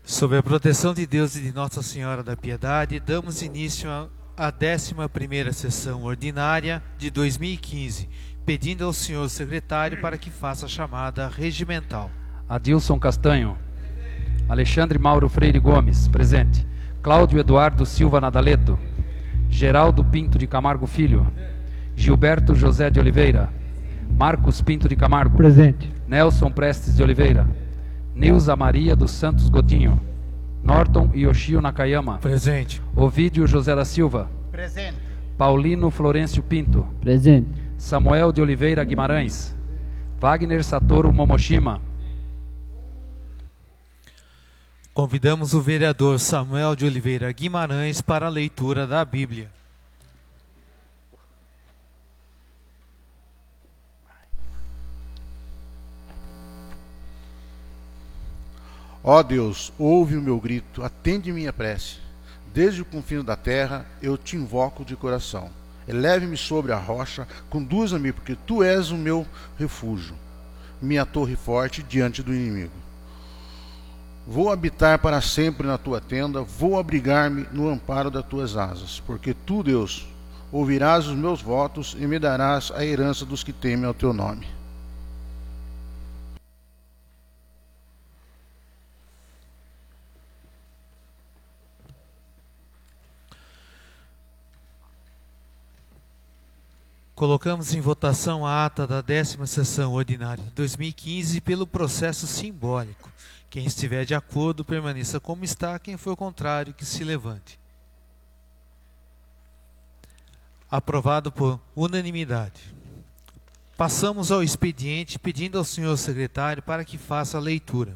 Sob a proteção de Deus e de Nossa Senhora da Piedade, damos início à 11ª sessão ordinária de 2015, pedindo ao senhor secretário para que faça a chamada regimental. Adilson Castanho. Alexandre Mauro Freire Gomes, presente. Cláudio Eduardo Silva Nadaleto. Geraldo Pinto de Camargo Filho. Gilberto José de Oliveira. Marcos Pinto de Camargo. Presente. Nelson Prestes de Oliveira. Nilza Maria dos Santos Godinho. Norton Yoshio Nakayama. Presente. Ovídio José da Silva. Presente. Paulino Florencio Pinto. Presente. Samuel de Oliveira Guimarães. Wagner Satoru Momoshima. Convidamos o vereador Samuel de Oliveira Guimarães para a leitura da Bíblia. Ó Deus, ouve o meu grito, atende minha prece. Desde o confins da terra eu te invoco de coração. Eleve-me sobre a rocha, conduza-me, porque tu és o meu refúgio, minha torre forte diante do inimigo. Vou habitar para sempre na tua tenda, vou abrigar-me no amparo das tuas asas, porque tu, Deus, ouvirás os meus votos e me darás a herança dos que temem ao teu nome. Colocamos em votação a ata da 10ª sessão ordinária de 2015 pelo processo simbólico. Quem estiver de acordo, permaneça como está. Quem for contrário, que se levante. Aprovado por unanimidade. Passamos ao expediente, pedindo ao senhor secretário para que faça a leitura.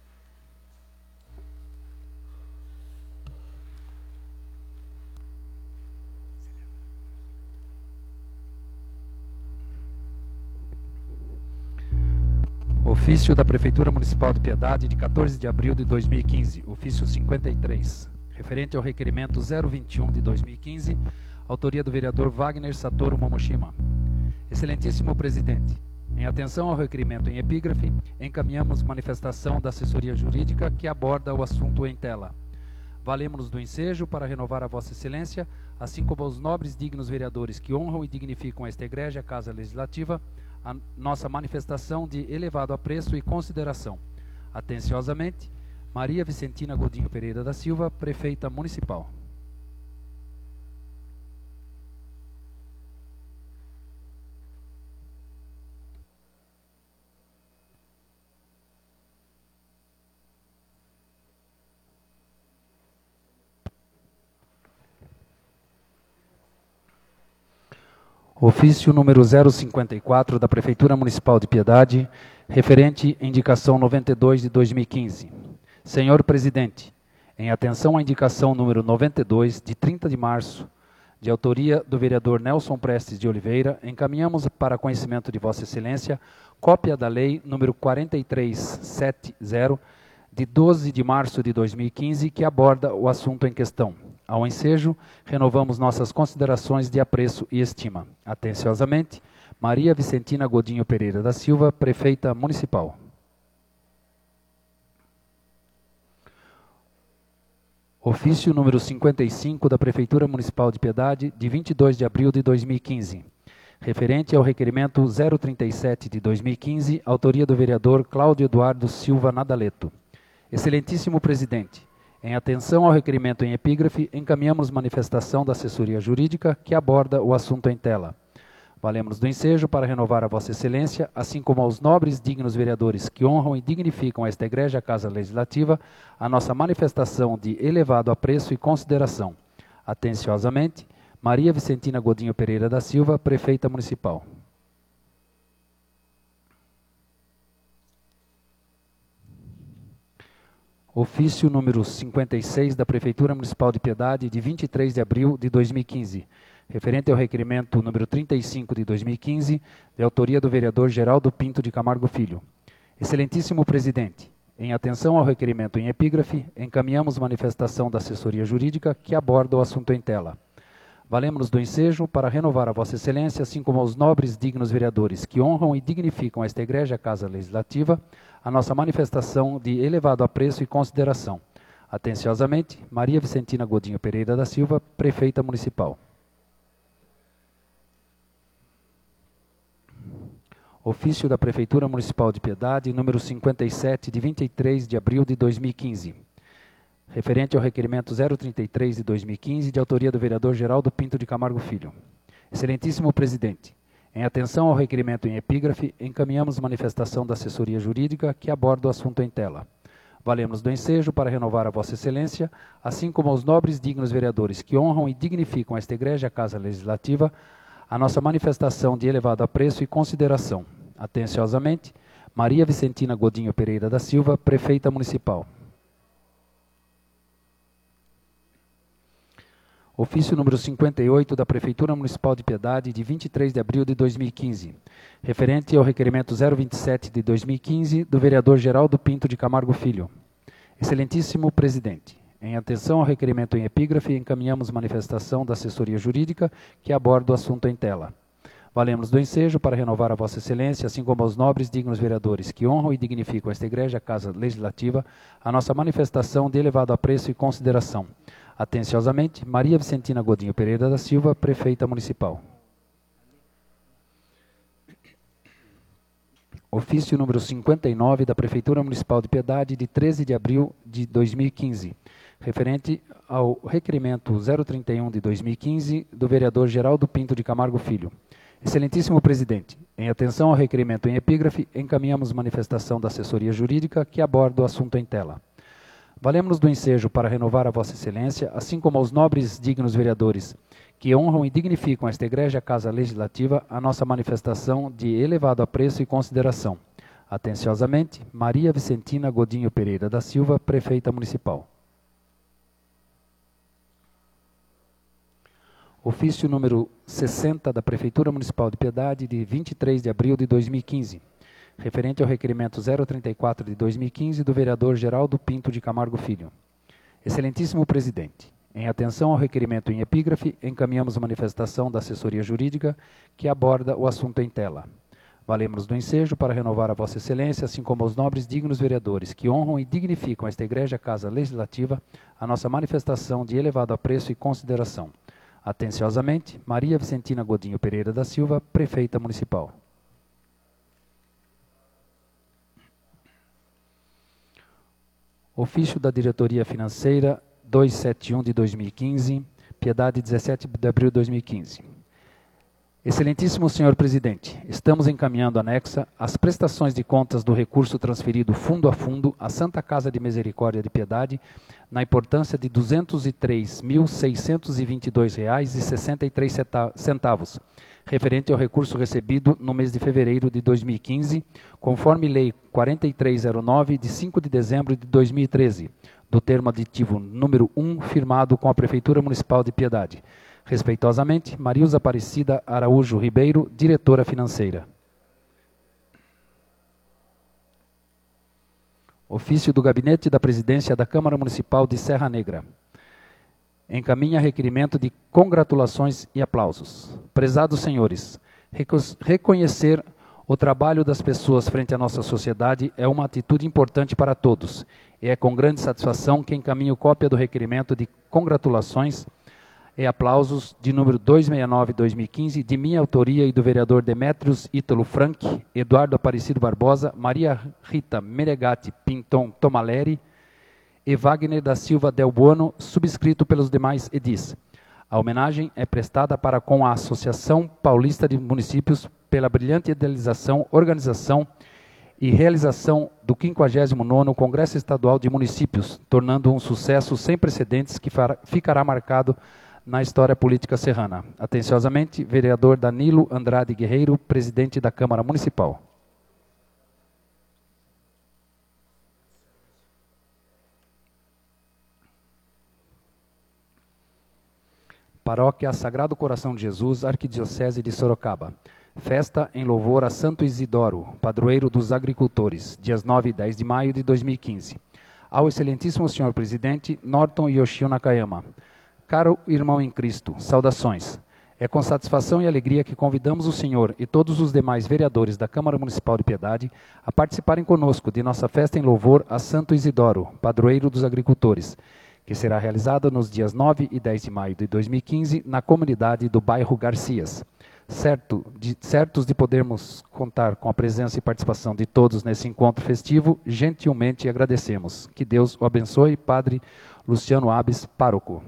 Ofício da Prefeitura Municipal de Piedade, de 14 de abril de 2015, ofício 53, referente ao requerimento 021 de 2015, autoria do vereador Wagner Satoru Momoshima. Excelentíssimo Presidente, em atenção ao requerimento em epígrafe, encaminhamos manifestação da assessoria jurídica que aborda o assunto em tela. Valemos-nos do ensejo para renovar a Vossa Excelência, assim como aos nobres dignos vereadores que honram e dignificam esta egrégia Casa Legislativa, a nossa manifestação de elevado apreço e consideração. Atenciosamente, Maria Vicentina Godinho Pereira da Silva, Prefeita Municipal. Ofício número 054 da Prefeitura Municipal de Piedade, referente indicação 92 de 2015. Senhor Presidente, em atenção à indicação número 92, de 30 de março, de autoria do vereador Nelson Prestes de Oliveira, encaminhamos para conhecimento de Vossa Excelência cópia da Lei número 4370, de 12 de março de 2015, que aborda o assunto em questão. Ao ensejo, renovamos nossas considerações de apreço e estima. Atenciosamente, Maria Vicentina Godinho Pereira da Silva, Prefeita Municipal. Ofício número 55 da Prefeitura Municipal de Piedade, de 22 de abril de 2015. Referente ao requerimento 037 de 2015, autoria do vereador Cláudio Eduardo Silva Nadaleto. Excelentíssimo Presidente, em atenção ao requerimento em epígrafe, encaminhamos manifestação da assessoria jurídica que aborda o assunto em tela. Valemos-nos do ensejo para renovar a Vossa Excelência, assim como aos nobres dignos vereadores que honram e dignificam esta egrégia Casa Legislativa, a nossa manifestação de elevado apreço e consideração. Atenciosamente, Maria Vicentina Godinho Pereira da Silva, Prefeita Municipal. Ofício número 56 da Prefeitura Municipal de Piedade, de 23 de abril de 2015, referente ao requerimento número 35 de 2015, de autoria do vereador Geraldo Pinto de Camargo Filho. Excelentíssimo Presidente, em atenção ao requerimento em epígrafe, encaminhamos manifestação da assessoria jurídica que aborda o assunto em tela. Valemos-nos do ensejo para renovar a Vossa Excelência, assim como aos nobres dignos vereadores que honram e dignificam esta egrégia Casa Legislativa, a nossa manifestação de elevado apreço e consideração. Atenciosamente, Maria Vicentina Godinho Pereira da Silva, Prefeita Municipal. Ofício da Prefeitura Municipal de Piedade, número 57, de 23 de abril de 2015. Referente ao requerimento 033 de 2015, de autoria do vereador Geraldo Pinto de Camargo Filho. Excelentíssimo Presidente, em atenção ao requerimento em epígrafe, encaminhamos manifestação da assessoria jurídica que aborda o assunto em tela. Valemos do ensejo para renovar a Vossa Excelência, assim como aos nobres e dignos vereadores que honram e dignificam esta egrégia Casa Legislativa, a nossa manifestação de elevado apreço e consideração. Atenciosamente, Maria Vicentina Godinho Pereira da Silva, Prefeita Municipal. Ofício número 58 da Prefeitura Municipal de Piedade, de 23 de abril de 2015, referente ao requerimento 027 de 2015 do vereador Geraldo Pinto de Camargo Filho. Excelentíssimo Presidente, em atenção ao requerimento em epígrafe, encaminhamos manifestação da assessoria jurídica que aborda o assunto em tela. Valemos do ensejo para renovar a Vossa Excelência, assim como aos nobres e dignos vereadores que honram e dignificam esta egrégia Casa Legislativa, a nossa manifestação de elevado apreço e consideração. Atenciosamente, Maria Vicentina Godinho Pereira da Silva, Prefeita Municipal. Ofício número 59 da Prefeitura Municipal de Piedade, de 13 de abril de 2015, referente ao requerimento 031 de 2015 do vereador Geraldo Pinto de Camargo Filho. Excelentíssimo Presidente, em atenção ao requerimento em epígrafe, encaminhamos manifestação da assessoria jurídica que aborda o assunto em tela. Valemos-nos do ensejo para renovar a Vossa Excelência, assim como aos nobres dignos vereadores que honram e dignificam esta egrégia Casa Legislativa, a nossa manifestação de elevado apreço e consideração. Atenciosamente, Maria Vicentina Godinho Pereira da Silva, Prefeita Municipal. Ofício número 60 da Prefeitura Municipal de Piedade, de 23 de abril de 2015. Referente ao requerimento 034 de 2015 do vereador Geraldo Pinto de Camargo Filho. Excelentíssimo Presidente, em atenção ao requerimento em epígrafe, encaminhamos manifestação da assessoria jurídica que aborda o assunto em tela. Valemos do ensejo para renovar a Vossa Excelência, assim como aos nobres dignos vereadores que honram e dignificam esta egrégia Casa Legislativa, a nossa manifestação de elevado apreço e consideração. Atenciosamente, Maria Vicentina Godinho Pereira da Silva, Prefeita Municipal. Ofício da Diretoria Financeira 271 de 2015, Piedade, 17 de abril de 2015. Excelentíssimo Senhor Presidente, estamos encaminhando anexa as prestações de contas do recurso transferido fundo a fundo à Santa Casa de Misericórdia de Piedade, na importância de R$ 203.622,63, referente ao recurso recebido no mês de fevereiro de 2015, conforme Lei 4309, de 5 de dezembro de 2013, do termo aditivo número 1, firmado com a Prefeitura Municipal de Piedade. Respeitosamente, Marilza Aparecida Araújo Ribeiro, Diretora Financeira. Ofício do Gabinete da Presidência da Câmara Municipal de Serra Negra. Encaminha requerimento de congratulações e aplausos. Prezados senhores, reconhecer o trabalho das pessoas frente à nossa sociedade é uma atitude importante para todos. E é com grande satisfação que encaminho cópia do requerimento de congratulações e aplausos de número 269/2015, de minha autoria e do vereador Demétrios Ítalo Frank, Eduardo Aparecido Barbosa, Maria Rita Menegatti Pinton Tomaleri e Wagner da Silva Del Buono, subscrito pelos demais edis. A homenagem é prestada para com a Associação Paulista de Municípios pela brilhante idealização, organização e realização do 59º Congresso Estadual de Municípios, tornando um sucesso sem precedentes que ficará marcado na história política serrana. Atenciosamente, vereador Danilo Andrade Guerreiro, presidente da Câmara Municipal. Paróquia Sagrado Coração de Jesus, Arquidiocese de Sorocaba. Festa em louvor a Santo Isidoro, padroeiro dos agricultores, dias 9 e 10 de maio de 2015. Ao excelentíssimo senhor presidente, Norton Yoshio Nakayama. Caro irmão em Cristo, saudações. É com satisfação e alegria que convidamos o senhor e todos os demais vereadores da Câmara Municipal de Piedade a participarem conosco de nossa festa em louvor a Santo Isidoro, padroeiro dos agricultores, que será realizada nos dias 9 e 10 de maio de 2015 na comunidade do bairro Garcias. Certos de podermos contar com a presença e participação de todos nesse encontro festivo, gentilmente agradecemos. Que Deus o abençoe, Padre Luciano Abes, pároco.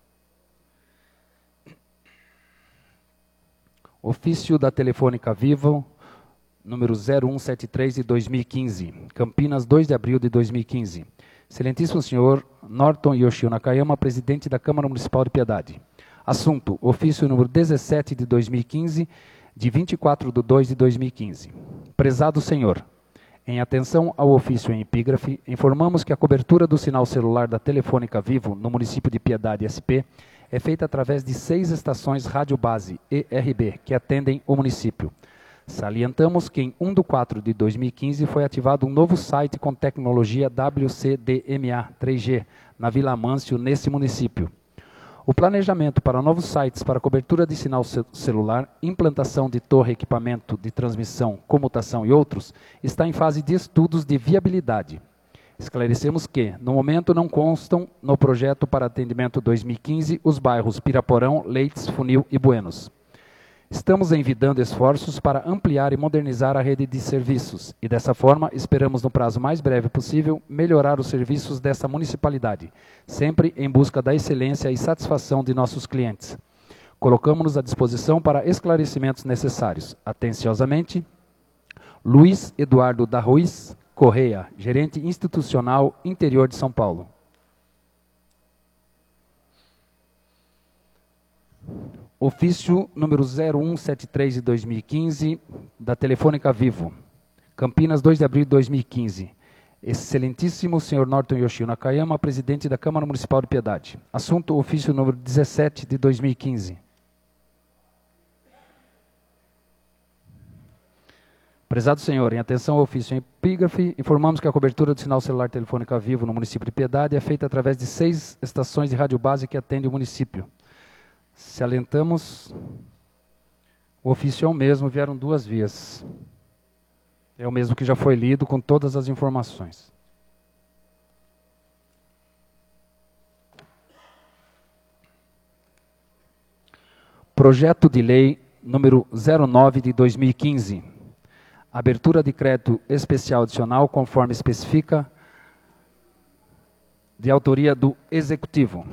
Ofício da Telefônica Vivo, número 0173 de 2015, Campinas, 2 de abril de 2015. Excelentíssimo senhor Norton Yoshio Nakayama, presidente da Câmara Municipal de Piedade. Assunto: ofício número 17 de 2015, de 24/2 de 2015. Prezado senhor, em atenção ao ofício em epígrafe, informamos que a cobertura do sinal celular da Telefônica Vivo no município de Piedade SP é feita através de 6 estações rádio base ERB que atendem o município. Salientamos que em 1/4 de 2015 foi ativado um novo site com tecnologia WCDMA 3G na Vila Amâncio, nesse município. O planejamento para novos sites para cobertura de sinal celular, implantação de torre, equipamento de transmissão, comutação e outros, está em fase de estudos de viabilidade. Esclarecemos que, no momento, não constam no projeto para atendimento 2015 os bairros Piraporão, Leites, Funil e Buenos. Estamos envidando esforços para ampliar e modernizar a rede de serviços e, dessa forma, esperamos no prazo mais breve possível melhorar os serviços dessa municipalidade, sempre em busca da excelência e satisfação de nossos clientes. Colocamos-nos à disposição para esclarecimentos necessários. Atenciosamente, Luiz Eduardo da Ruiz Correia, gerente institucional interior de São Paulo. Ofício número 0173 de 2015, da Telefônica Vivo, Campinas, 2 de abril de 2015. Excelentíssimo senhor Norton Yoshio Nakayama, presidente da Câmara Municipal de Piedade. Assunto: ofício número 17 de 2015. Prezado senhor, em atenção ao ofício em epígrafe, informamos que a cobertura do sinal celular Telefônica Vivo no município de Piedade é feita através de 6 estações de rádio base que atendem o município. Salientamos, o ofício é o mesmo, vieram 2 vias. É o mesmo que já foi lido com todas as informações. Projeto de lei número 09 de 2015. Abertura de crédito especial adicional conforme especifica, de autoria do Executivo.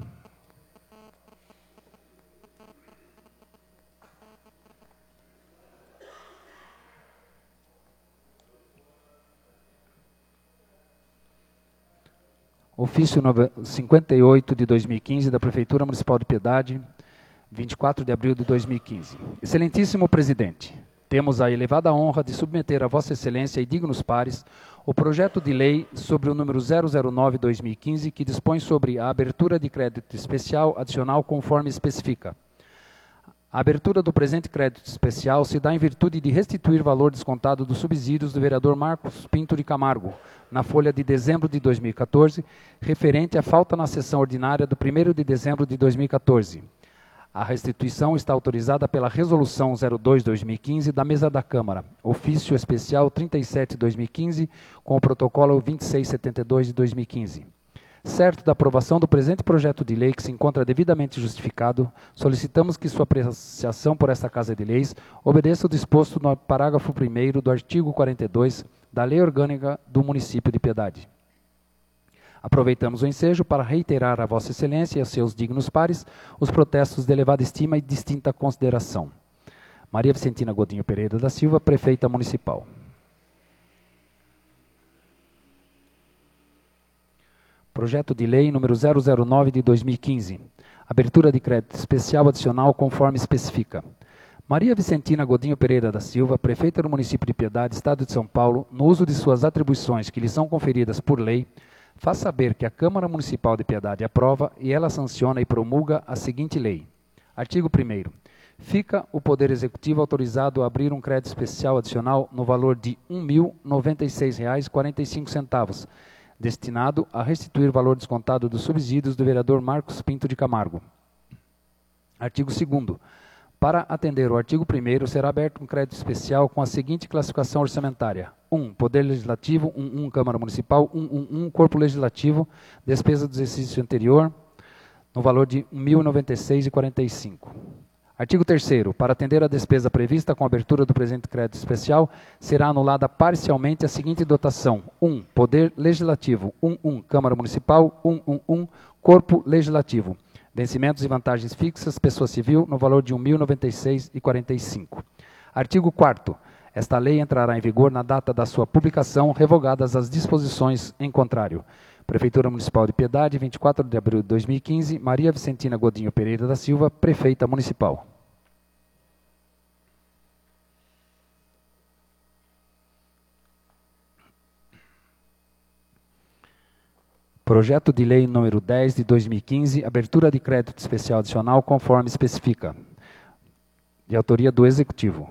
Ofício 58 de 2015 da Prefeitura Municipal de Piedade, 24 de abril de 2015. Excelentíssimo presidente, temos a elevada honra de submeter a Vossa Excelência e dignos pares o projeto de lei sobre o número 009/2015, que dispõe sobre a abertura de crédito especial adicional conforme especifica. A abertura do presente crédito especial se dá em virtude de restituir valor descontado dos subsídios do vereador Marcos Pinto de Camargo, na folha de dezembro de 2014, referente à falta na sessão ordinária do 1º de dezembro de 2014. A restituição está autorizada pela Resolução 02/2015 da Mesa da Câmara, ofício especial 37/2015, com o protocolo 2672 de 2015. Certo da aprovação do presente projeto de lei, que se encontra devidamente justificado, solicitamos que sua apreciação por esta Casa de Leis obedeça o disposto no parágrafo 1º do artigo 42 da Lei Orgânica do Município de Piedade. Aproveitamos o ensejo para reiterar a Vossa Excelência e a seus dignos pares os protestos de elevada estima e distinta consideração. Maria Vicentina Godinho Pereira da Silva, Prefeita Municipal. Projeto de Lei número 009 de 2015. Abertura de crédito especial adicional conforme especifica. Maria Vicentina Godinho Pereira da Silva, Prefeita do Município de Piedade, Estado de São Paulo, no uso de suas atribuições que lhe são conferidas por lei, faz saber que a Câmara Municipal de Piedade aprova e ela sanciona e promulga a seguinte lei. Artigo 1º. Fica o Poder Executivo autorizado a abrir um crédito especial adicional no valor de R$ 1.096,45, destinado a restituir o valor descontado dos subsídios do vereador Marcos Pinto de Camargo. Artigo 2º. Para atender o artigo 1º, será aberto um crédito especial com a seguinte classificação orçamentária. 1. Poder Legislativo, 1.1. Câmara Municipal, 1.1. Corpo Legislativo, despesa do exercício anterior, no valor de R$ 1.096,45. Artigo 3º. Para atender a despesa prevista com a abertura do presente crédito especial, será anulada parcialmente a seguinte dotação. 1. Poder Legislativo, 1.1. Câmara Municipal, 1.1. Corpo Legislativo. Vencimentos e vantagens fixas, pessoa civil, no valor de R$ 1.096,45. Artigo 4º. Esta lei entrará em vigor na data da sua publicação, revogadas as disposições em contrário. Prefeitura Municipal de Piedade, 24 de abril de 2015, Maria Vicentina Godinho Pereira da Silva, Prefeita Municipal. Projeto de Lei número 10 de 2015, abertura de crédito especial adicional conforme especifica. De autoria do Executivo.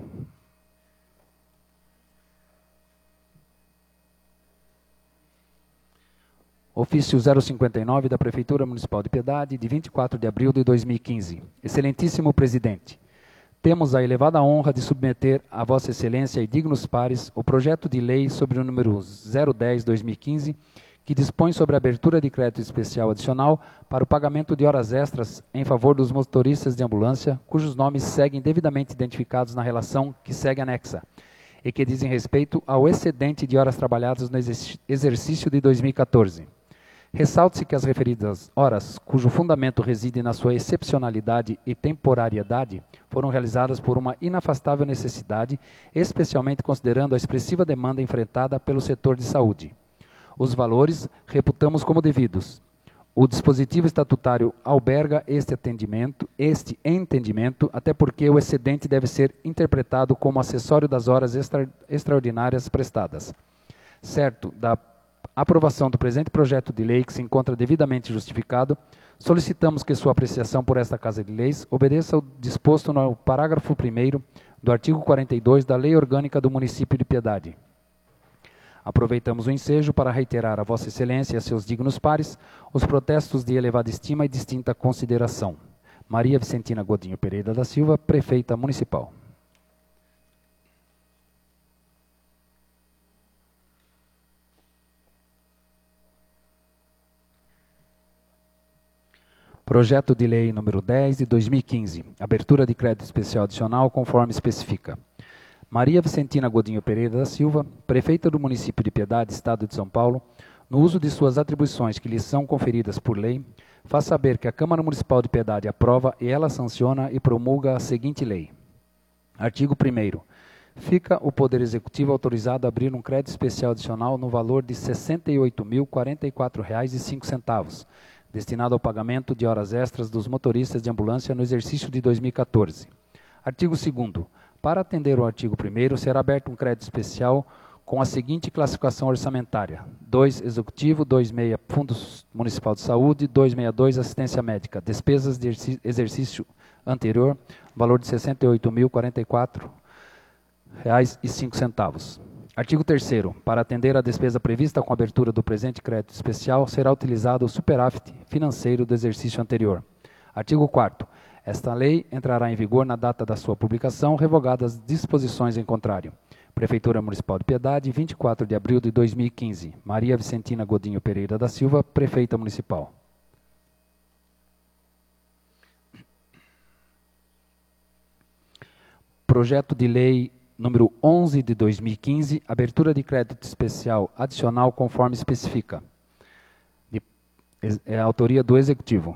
Ofício 059 da Prefeitura Municipal de Piedade, de 24 de abril de 2015. Excelentíssimo Presidente, temos a elevada honra de submeter a Vossa Excelência e dignos pares o projeto de lei sobre o número 010/2015, que dispõe sobre a abertura de crédito especial adicional para o pagamento de horas extras em favor dos motoristas de ambulância, cujos nomes seguem devidamente identificados na relação que segue anexa, e que dizem respeito ao excedente de horas trabalhadas no exercício de 2014. Ressalte-se que as referidas horas, cujo fundamento reside na sua excepcionalidade e temporariedade, foram realizadas por uma inafastável necessidade, especialmente considerando a expressiva demanda enfrentada pelo setor de saúde. Os valores reputamos como devidos. O dispositivo estatutário alberga este entendimento, até porque o excedente deve ser interpretado como acessório das horas extraordinárias prestadas. Certo da aprovação do presente projeto de lei, que se encontra devidamente justificado, solicitamos que sua apreciação por esta Casa de Leis obedeça ao disposto no parágrafo 1º do artigo 42 da Lei Orgânica do Município de Piedade. Aproveitamos o ensejo para reiterar a Vossa Excelência e a seus dignos pares os protestos de elevada estima e distinta consideração. Maria Vicentina Godinho Pereira da Silva, Prefeita Municipal. Projeto de Lei número 10 de 2015, abertura de crédito especial adicional conforme especifica. Maria Vicentina Godinho Pereira da Silva, Prefeita do Município de Piedade, Estado de São Paulo, no uso de suas atribuições que lhe são conferidas por lei, faz saber que a Câmara Municipal de Piedade aprova e ela sanciona e promulga a seguinte lei. Artigo 1º. Fica o Poder Executivo autorizado a abrir um crédito especial adicional no valor de R$ 68.044,05, destinado ao pagamento de horas extras dos motoristas de ambulância no exercício de 2014. Artigo 2º. Para atender o artigo 1º, será aberto um crédito especial com a seguinte classificação orçamentária. 2. Executivo, 2.6. Fundo Municipal de Saúde, 2.62. Assistência Médica. Despesas de exercício anterior, valor de R$ 68.044,05. Artigo 3º. Para atender a despesa prevista com a abertura do presente crédito especial, será utilizado o superávit financeiro do exercício anterior. Artigo 4º. Esta lei entrará em vigor na data da sua publicação, revogadas as disposições em contrário. Prefeitura Municipal de Piedade, 24 de abril de 2015. Maria Vicentina Godinho Pereira da Silva, Prefeita Municipal. Projeto de Lei número 11 de 2015, abertura de crédito especial adicional conforme especifica. É a autoria do Executivo.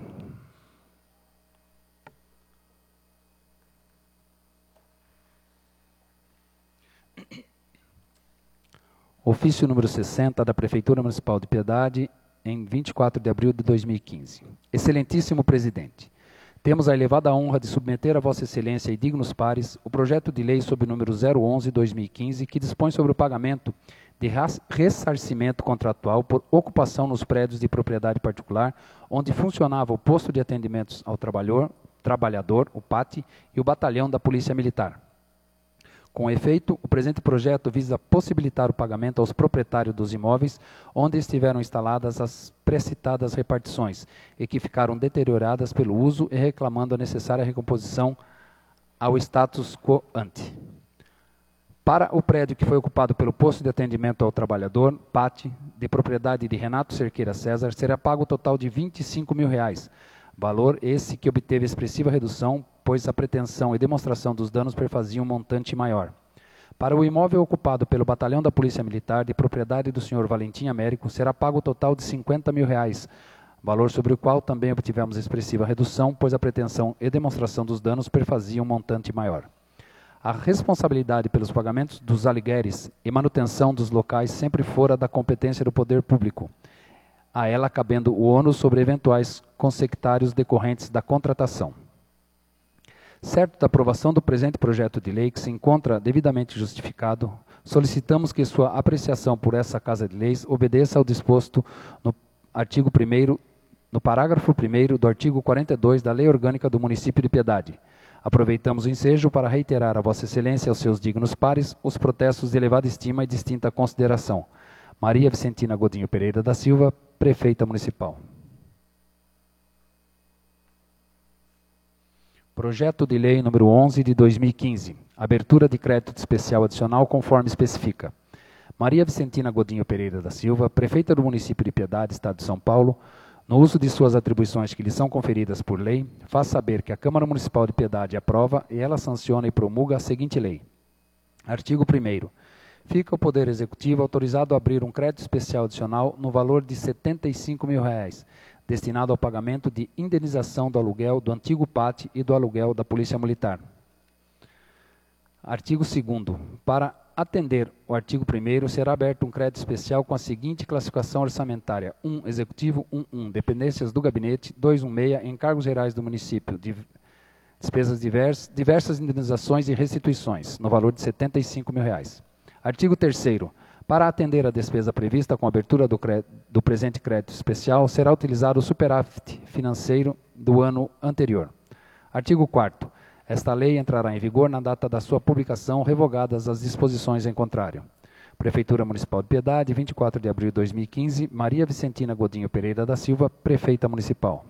Ofício número 60 da Prefeitura Municipal de Piedade, em 24 de abril de 2015. Excelentíssimo Presidente, temos a elevada honra de submeter a Vossa Excelência e dignos pares o projeto de lei sob o número 011/2015, que dispõe sobre o pagamento de ressarcimento contratual por ocupação nos prédios de propriedade particular, onde funcionava o posto de atendimentos ao trabalhador, o PAT, e o batalhão da Polícia Militar. Com efeito, o presente projeto visa possibilitar o pagamento aos proprietários dos imóveis onde estiveram instaladas as precitadas repartições e que ficaram deterioradas pelo uso e reclamando a necessária recomposição ao status quo ante. Para o prédio que foi ocupado pelo posto de atendimento ao trabalhador, PAT, de propriedade de Renato Cerqueira César, será pago o total de R$ 25 mil, valor esse que obteve expressiva redução, pois a pretensão e demonstração dos danos perfaziam um montante maior. Para o imóvel ocupado pelo Batalhão da Polícia Militar, de propriedade do Sr. Valentim Américo, será pago o total de R$ 50 mil, valor sobre o qual também obtivemos expressiva redução, pois a pretensão e demonstração dos danos perfaziam um montante maior. A responsabilidade pelos pagamentos dos aluguéis e manutenção dos locais sempre fora da competência do poder público, a ela cabendo o ônus sobre eventuais consectários decorrentes da contratação. Certo da aprovação do presente projeto de lei, que se encontra devidamente justificado, solicitamos que sua apreciação por essa Casa de Leis obedeça ao disposto no artigo 1º, no parágrafo 1º do artigo 42 da Lei Orgânica do Município de Piedade. Aproveitamos o ensejo para reiterar a Vossa Excelência e aos seus dignos pares os protestos de elevada estima e distinta consideração. Maria Vicentina Godinho Pereira da Silva, Prefeita Municipal. Projeto de Lei número 11 de 2015. Abertura de crédito especial adicional conforme especifica. Maria Vicentina Godinho Pereira da Silva, Prefeita do Município de Piedade, Estado de São Paulo, no uso de suas atribuições que lhe são conferidas por lei, faz saber que a Câmara Municipal de Piedade aprova e ela sanciona e promulga a seguinte lei. Artigo 1º. Fica o Poder Executivo autorizado a abrir um crédito especial adicional no valor de R$ 75 mil, destinado ao pagamento de indenização do aluguel do antigo PAT e do aluguel da Polícia Militar. Artigo 2º. Para atender o artigo 1º, será aberto um crédito especial com a seguinte classificação orçamentária: 1. Executivo, 1.1. Dependências do Gabinete, 216. Encargos gerais do município, despesas diversas indenizações e restituições, no valor de R$ 75 mil. Artigo 3º. Para atender a despesa prevista com a abertura do presente crédito especial, será utilizado o superávit financeiro do ano anterior. Artigo 4º. Esta lei entrará em vigor na data da sua publicação, revogadas as disposições em contrário. Prefeitura Municipal de Piedade, 24 de abril de 2015, Maria Vicentina Godinho Pereira da Silva, Prefeita Municipal.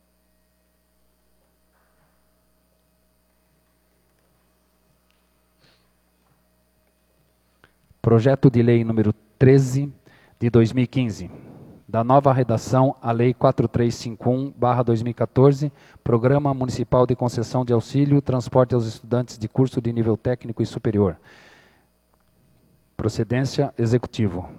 Projeto de Lei número 13 de 2015. Da nova redação à Lei 4351/2014, Programa Municipal de Concessão de Auxílio Transporte aos Estudantes de Curso de Nível Técnico e Superior. Procedência Executivo.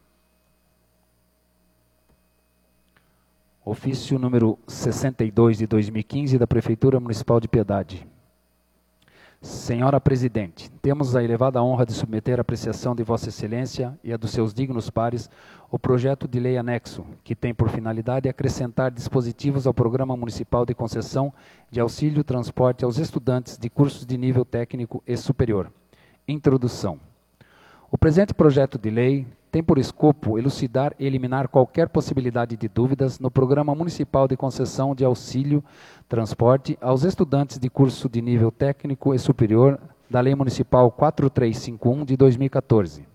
Ofício número 62 de 2015 da Prefeitura Municipal de Piedade. Senhora Presidente, temos a elevada honra de submeter à apreciação de Vossa Excelência e a dos seus dignos pares o projeto de lei anexo, que tem por finalidade acrescentar dispositivos ao Programa Municipal de Concessão de Auxílio Transporte aos Estudantes de Cursos de Nível Técnico e Superior. Introdução. O presente projeto de lei tem por escopo elucidar e eliminar qualquer possibilidade de dúvidas no Programa Municipal de Concessão de Auxílio Transporte aos Estudantes de Curso de Nível Técnico e Superior da Lei Municipal 4351 de 2014.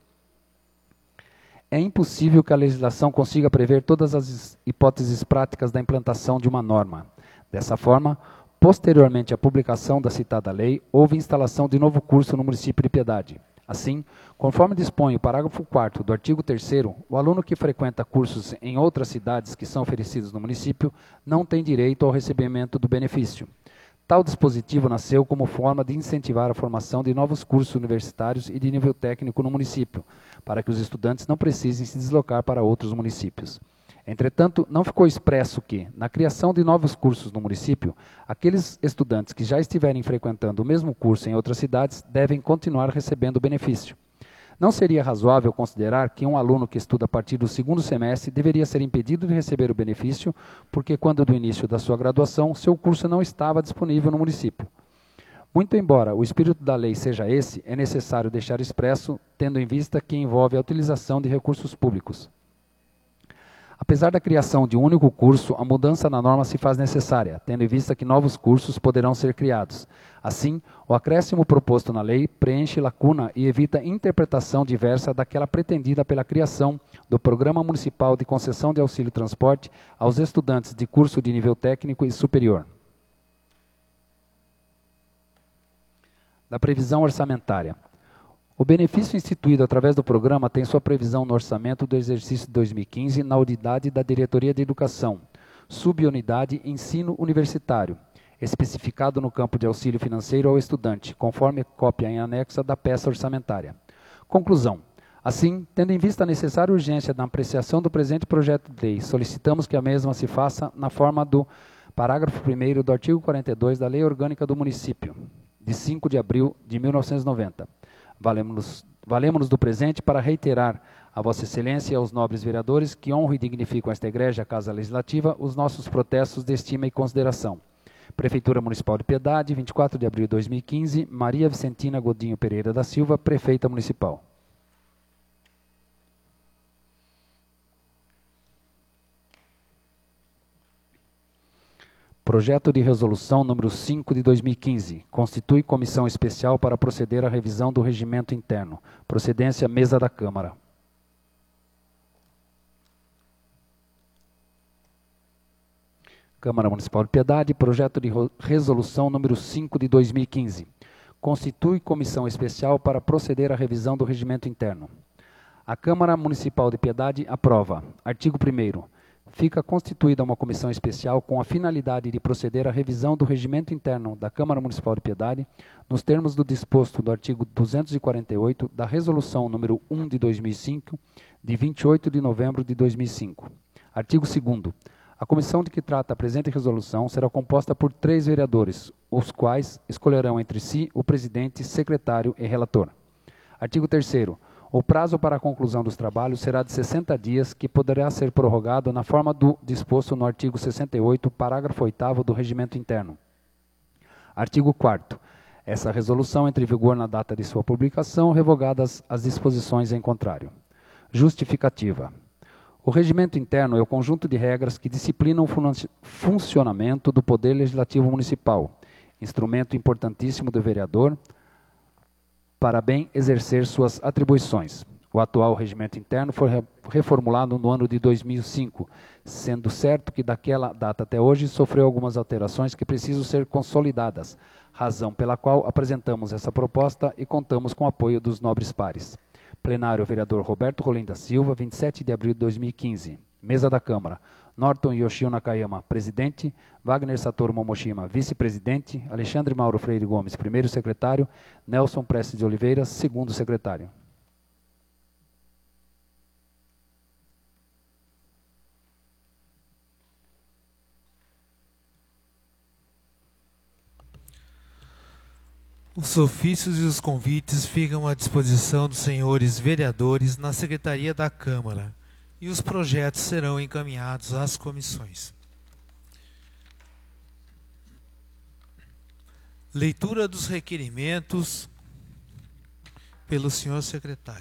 É impossível que a legislação consiga prever todas as hipóteses práticas da implantação de uma norma. Dessa forma, posteriormente à publicação da citada lei, houve instalação de novo curso no município de Piedade. Assim, conforme dispõe o parágrafo 4º do artigo 3º, o aluno que frequenta cursos em outras cidades que são oferecidos no município não tem direito ao recebimento do benefício. Tal dispositivo nasceu como forma de incentivar a formação de novos cursos universitários e de nível técnico no município, para que os estudantes não precisem se deslocar para outros municípios. Entretanto, não ficou expresso que, na criação de novos cursos no município, aqueles estudantes que já estiverem frequentando o mesmo curso em outras cidades devem continuar recebendo o benefício. Não seria razoável considerar que um aluno que estuda a partir do segundo semestre deveria ser impedido de receber o benefício, porque quando do início da sua graduação, seu curso não estava disponível no município. Muito embora o espírito da lei seja esse, é necessário deixar expresso, tendo em vista que envolve a utilização de recursos públicos. Apesar da criação de um único curso, a mudança na norma se faz necessária, tendo em vista que novos cursos poderão ser criados. Assim, o acréscimo proposto na lei preenche lacuna e evita interpretação diversa daquela pretendida pela criação do Programa Municipal de Concessão de Auxílio Transporte aos estudantes de curso de nível técnico e superior. da previsão orçamentária. O benefício instituído através do programa tem sua previsão no orçamento do exercício de 2015 na unidade da Diretoria de Educação, subunidade Ensino Universitário, especificado no campo de auxílio financeiro ao estudante, conforme cópia em anexa da peça orçamentária. Conclusão. Assim, tendo em vista a necessária urgência da apreciação do presente projeto de lei, solicitamos que a mesma se faça na forma do parágrafo 1º do artigo 42 da Lei Orgânica do Município, de 5 de abril de 1990. Valemos-nos do presente para reiterar a Vossa Excelência e aos nobres vereadores que honram e dignificam esta egrégia Casa Legislativa os nossos protestos de estima e consideração. Prefeitura Municipal de Piedade, 24 de abril de 2015, Maria Vicentina Godinho Pereira da Silva, Prefeita Municipal. Projeto de Resolução número 5 de 2015. Constitui comissão especial para proceder à revisão do regimento interno. Procedência Mesa da Câmara. Câmara Municipal de Piedade, projeto de resolução número 5 de 2015. Constitui comissão especial para proceder à revisão do regimento interno. A Câmara Municipal de Piedade aprova. Artigo 1º. Fica constituída uma comissão especial com a finalidade de proceder à revisão do regimento interno da Câmara Municipal de Piedade, nos termos do disposto do artigo 248 da Resolução número 1 de 2005, de 28 de novembro de 2005. Artigo 2º. A comissão de que trata a presente resolução será composta por 3 vereadores, os quais escolherão entre si o presidente, secretário e relator. Artigo 3º. O prazo para a conclusão dos trabalhos será de 60 dias, que poderá ser prorrogado na forma do disposto no artigo 68, parágrafo 8º do Regimento Interno. Artigo 4º. Essa resolução entra em vigor na data de sua publicação, revogadas as disposições em contrário. Justificativa. O Regimento Interno é o conjunto de regras que disciplinam o funcionamento do Poder Legislativo Municipal, instrumento importantíssimo do vereador, para bem exercer suas atribuições. O atual regimento interno foi reformulado no ano de 2005, sendo certo que daquela data até hoje sofreu algumas alterações que precisam ser consolidadas, razão pela qual apresentamos essa proposta e contamos com o apoio dos nobres pares. Plenário, vereador Roberto Rolim da Silva, 27 de abril de 2015. Mesa da Câmara. Norton Yoshio Nakayama, presidente. Wagner Satoru Momoshima, vice-presidente. Alexandre Mauro Freire Gomes, primeiro secretário. Nelson Prestes de Oliveira, segundo secretário. Os ofícios e os convites ficam à disposição dos senhores vereadores na Secretaria da Câmara e os projetos serão encaminhados às comissões. Leitura dos requerimentos pelo senhor secretário.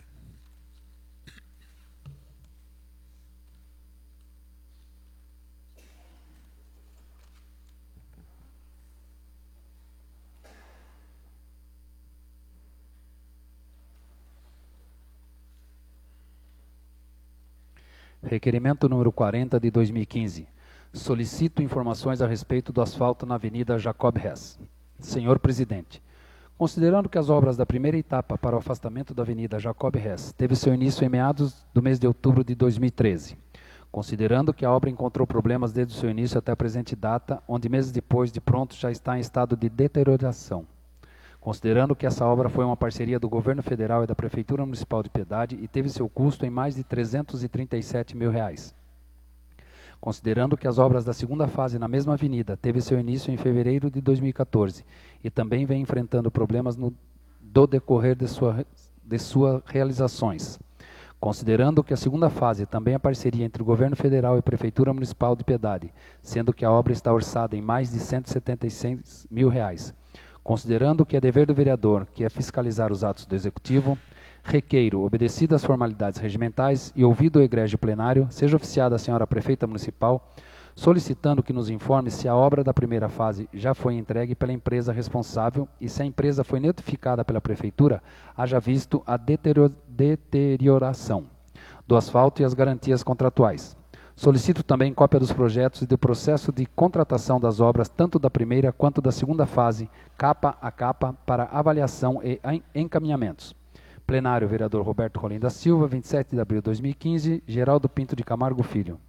Requerimento número 40 de 2015. Solicito informações a respeito do asfalto na Avenida Jacob Hess. Senhor Presidente, considerando que as obras da primeira etapa para o afastamento da Avenida Jacob Hess teve seu início em meados do mês de outubro de 2013, considerando que a obra encontrou problemas desde o seu início até a presente data, onde meses depois de pronto já está em estado de deterioração, considerando que essa obra foi uma parceria do Governo Federal e da Prefeitura Municipal de Piedade e teve seu custo em mais de R$337 mil, considerando que as obras da segunda fase na mesma avenida teve seu início em fevereiro de 2014 e também vem enfrentando problemas do decorrer de suas realizações, considerando que a segunda fase também é parceria entre o Governo Federal e a Prefeitura Municipal de Piedade, sendo que a obra está orçada em mais de R$176 mil, considerando que é dever do vereador, que é fiscalizar os atos do Executivo, requeiro, obedecidas as formalidades regimentais e ouvido o egrégio plenário, seja oficiada a senhora Prefeita Municipal, solicitando que nos informe se a obra da primeira fase já foi entregue pela empresa responsável e se a empresa foi notificada pela Prefeitura, haja visto a deterioração do asfalto e as garantias contratuais. Solicito também cópia dos projetos e do processo de contratação das obras, tanto da primeira quanto da segunda fase, capa a capa, para avaliação e encaminhamentos. Plenário, vereador Roberto Rolim da Silva, 27 de abril de 2015, Geraldo Pinto de Camargo Filho.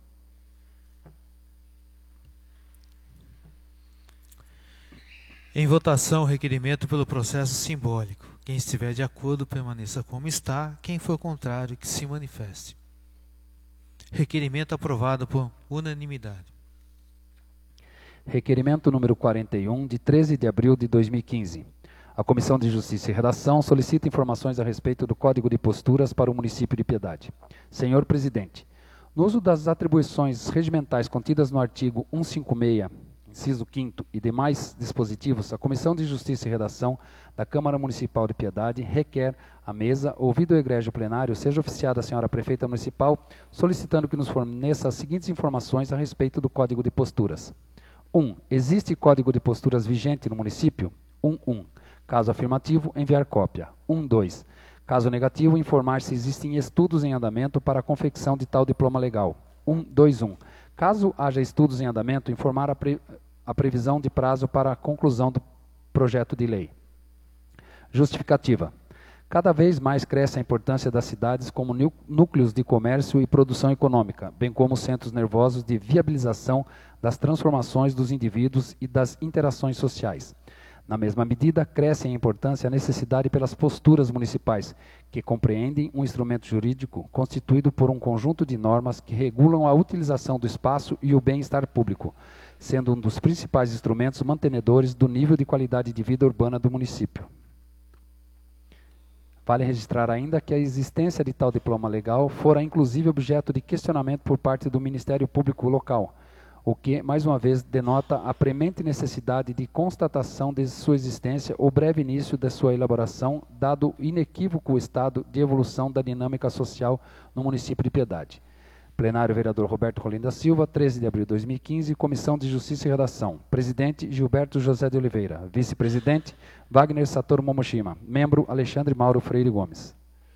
Em votação, o requerimento pelo processo simbólico. Quem estiver de acordo, permaneça como está. Quem for contrário, que se manifeste. Requerimento aprovado por unanimidade. Requerimento número 41, de 13 de abril de 2015. A Comissão de Justiça e Redação solicita informações a respeito do Código de Posturas para o município de Piedade. Senhor Presidente, no uso das atribuições regimentais contidas no artigo 156, inciso 5º e demais dispositivos, a Comissão de Justiça e Redação da Câmara Municipal de Piedade requer à mesa, ouvido o egrégio plenário, seja oficiada a senhora Prefeita Municipal, solicitando que nos forneça as seguintes informações a respeito do Código de Posturas. 1. Existe Código de Posturas vigente no município? 1.1. Caso afirmativo, enviar cópia. 1.2. Caso negativo, informar se existem estudos em andamento para a confecção de tal diploma legal. 1.2.1. Caso haja estudos em andamento, informar a previsão de prazo para a conclusão do projeto de lei. Justificativa. Cada vez mais cresce a importância das cidades como núcleos de comércio e produção econômica, bem como centros nervosos de viabilização das transformações dos indivíduos e das interações sociais. Na mesma medida, cresce em importância a necessidade pelas posturas municipais, que compreendem um instrumento jurídico constituído por um conjunto de normas que regulam a utilização do espaço e o bem-estar público, sendo um dos principais instrumentos mantenedores do nível de qualidade de vida urbana do município. Vale registrar ainda que a existência de tal diploma legal fora inclusive objeto de questionamento por parte do Ministério Público local, o que, mais uma vez, denota a premente necessidade de constatação de sua existência ou breve início da sua elaboração, dado inequívoco o estado de evolução da dinâmica social no município de Piedade. Plenário, vereador Roberto Rolim da Silva, 13 de abril de 2015, Comissão de Justiça e Redação. Presidente, Gilberto José de Oliveira. Vice-presidente, Wagner Satoru Momoshima. Membro, Alexandre Mauro Freire Gomes.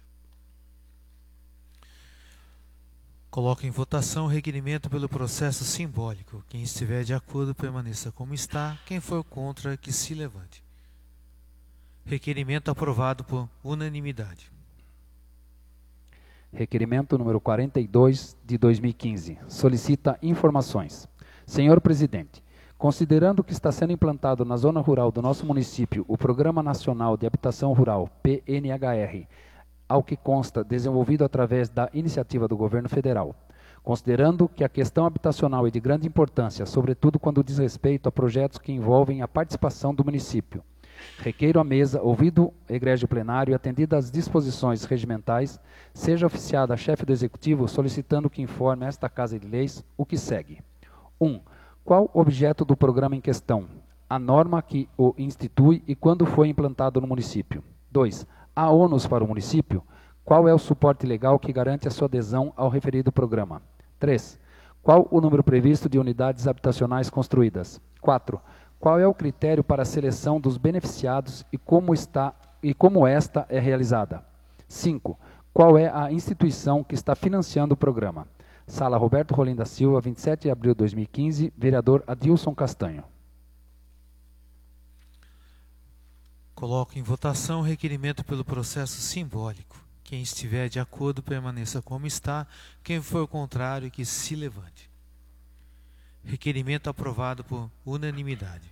Coloco em votação o requerimento pelo processo simbólico. Quem estiver de acordo, permaneça como está. Quem for contra, que se levante. Requerimento aprovado por unanimidade. Requerimento número 42, de 2015. Solicita informações. Senhor Presidente, considerando que está sendo implantado na zona rural do nosso município o Programa Nacional de Habitação Rural, PNHR, ao que consta desenvolvido através da iniciativa do Governo Federal, considerando que a questão habitacional é de grande importância, sobretudo quando diz respeito a projetos que envolvem a participação do município, requeiro à mesa, ouvido egrégio plenário e atendidas as disposições regimentais, seja oficiada a chefe do Executivo solicitando que informe a esta Casa de Leis o que segue. 1. Qual o objeto do programa em questão? A norma que o institui e quando foi implantado no município. 2. Há ônus para o município? Qual é o suporte legal que garante a sua adesão ao referido programa? 3. Qual o número previsto de unidades habitacionais construídas? 4. Qual é o critério para a seleção dos beneficiados e como esta é realizada? 5. Qual é a instituição que está financiando o programa? Sala Roberto Rolim da Silva, 27 de abril de 2015, vereador Adilson Castanho. Coloco em votação o requerimento pelo processo simbólico. Quem estiver de acordo, permaneça como está. Quem for contrário, que se levante. Requerimento aprovado por unanimidade.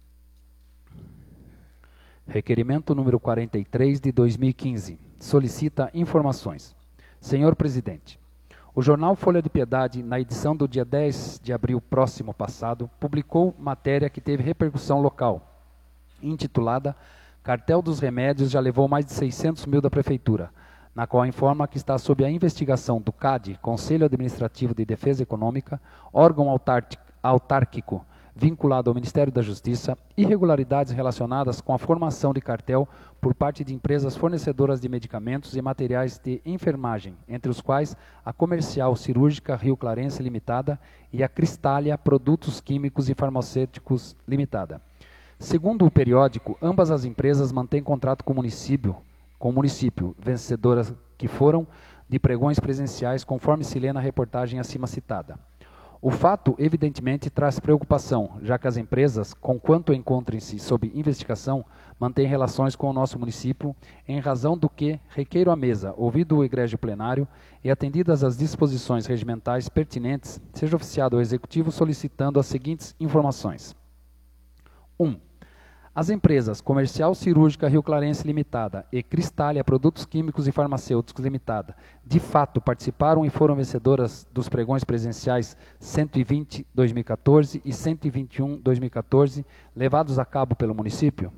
Requerimento número 43 de 2015. Solicita informações. Senhor Presidente, o jornal Folha de Piedade, na edição do dia 10 de abril próximo passado, publicou matéria que teve repercussão local, intitulada Cartel dos Remédios já levou mais de 600 mil da Prefeitura, na qual informa que está sob a investigação do CAD, Conselho Administrativo de Defesa Econômica, órgão autárquico vinculado ao Ministério da Justiça, irregularidades relacionadas com a formação de cartel por parte de empresas fornecedoras de medicamentos e materiais de enfermagem, entre os quais a Comercial Cirúrgica Rio Clarense Limitada e a Cristália Produtos Químicos e Farmacêuticos Limitada. Segundo o periódico, ambas as empresas mantêm contrato com o município, vencedoras que foram de pregões presenciais, conforme se lê na reportagem acima citada. O fato, evidentemente, traz preocupação, já que as empresas, conquanto encontrem-se sob investigação, mantêm relações com o nosso município, em razão do que requeiro à mesa, ouvido o egrégio plenário e atendidas as disposições regimentais pertinentes, seja oficiado ao Executivo solicitando as seguintes informações. 1. As empresas Comercial Cirúrgica Rio Clarense Limitada e Cristália Produtos Químicos e Farmacêuticos Limitada, de fato participaram e foram vencedoras dos pregões presenciais 120/2014 e 121/2014, levados a cabo pelo município?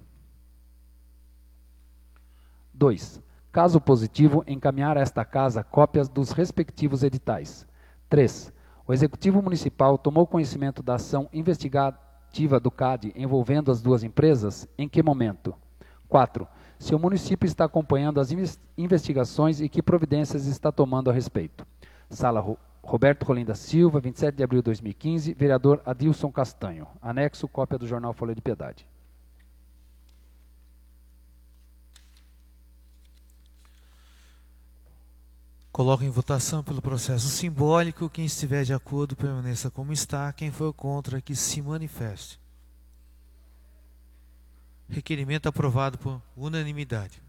2. Caso positivo, encaminhar a esta Casa cópias dos respectivos editais. 3. O Executivo Municipal tomou conhecimento da ação investigativa do CAD envolvendo as duas empresas, em que momento? 4. Se o município está acompanhando as investigações e que providências está tomando a respeito. Sala Roberto Rolim da Silva, 27 de abril de 2015, vereador Adilson Castanho. Anexo, cópia do jornal Folha de Piedade. Coloco em votação pelo processo simbólico. Quem estiver de acordo, permaneça como está. Quem for contra, que se manifeste. Requerimento aprovado por unanimidade.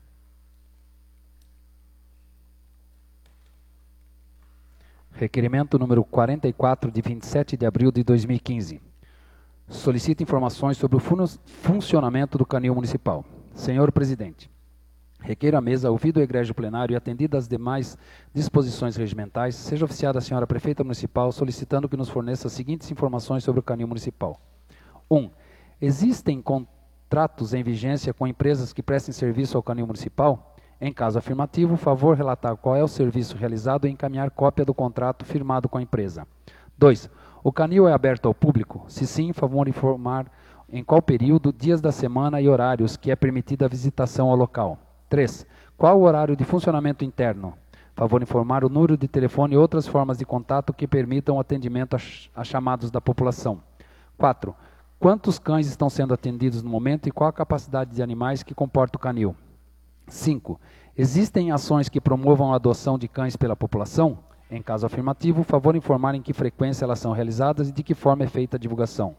Requerimento número 44, de 27 de abril de 2015. Solicita informações sobre o funcionamento do canil municipal. Senhor Presidente, requeiro à mesa, ouvido o egrégio plenário e atendidas as demais disposições regimentais, seja oficiada a senhora Prefeita Municipal solicitando que nos forneça as seguintes informações sobre o canil municipal. 1. Existem contratos em vigência com empresas que prestem serviço ao canil municipal? Em caso afirmativo, favor relatar qual é o serviço realizado e encaminhar cópia do contrato firmado com a empresa. 2. O canil é aberto ao público? Se sim, favor informar em qual período, dias da semana e horários que é permitida a visitação ao local. 3. Qual o horário de funcionamento interno? Favor informar o número de telefone e outras formas de contato que permitam o atendimento a chamados da população. 4. Quantos cães estão sendo atendidos no momento e qual a capacidade de animais que comporta o canil? 5. Existem ações que promovam a adoção de cães pela população? Em caso afirmativo, favor informar em que frequência elas são realizadas e de que forma é feita a divulgação.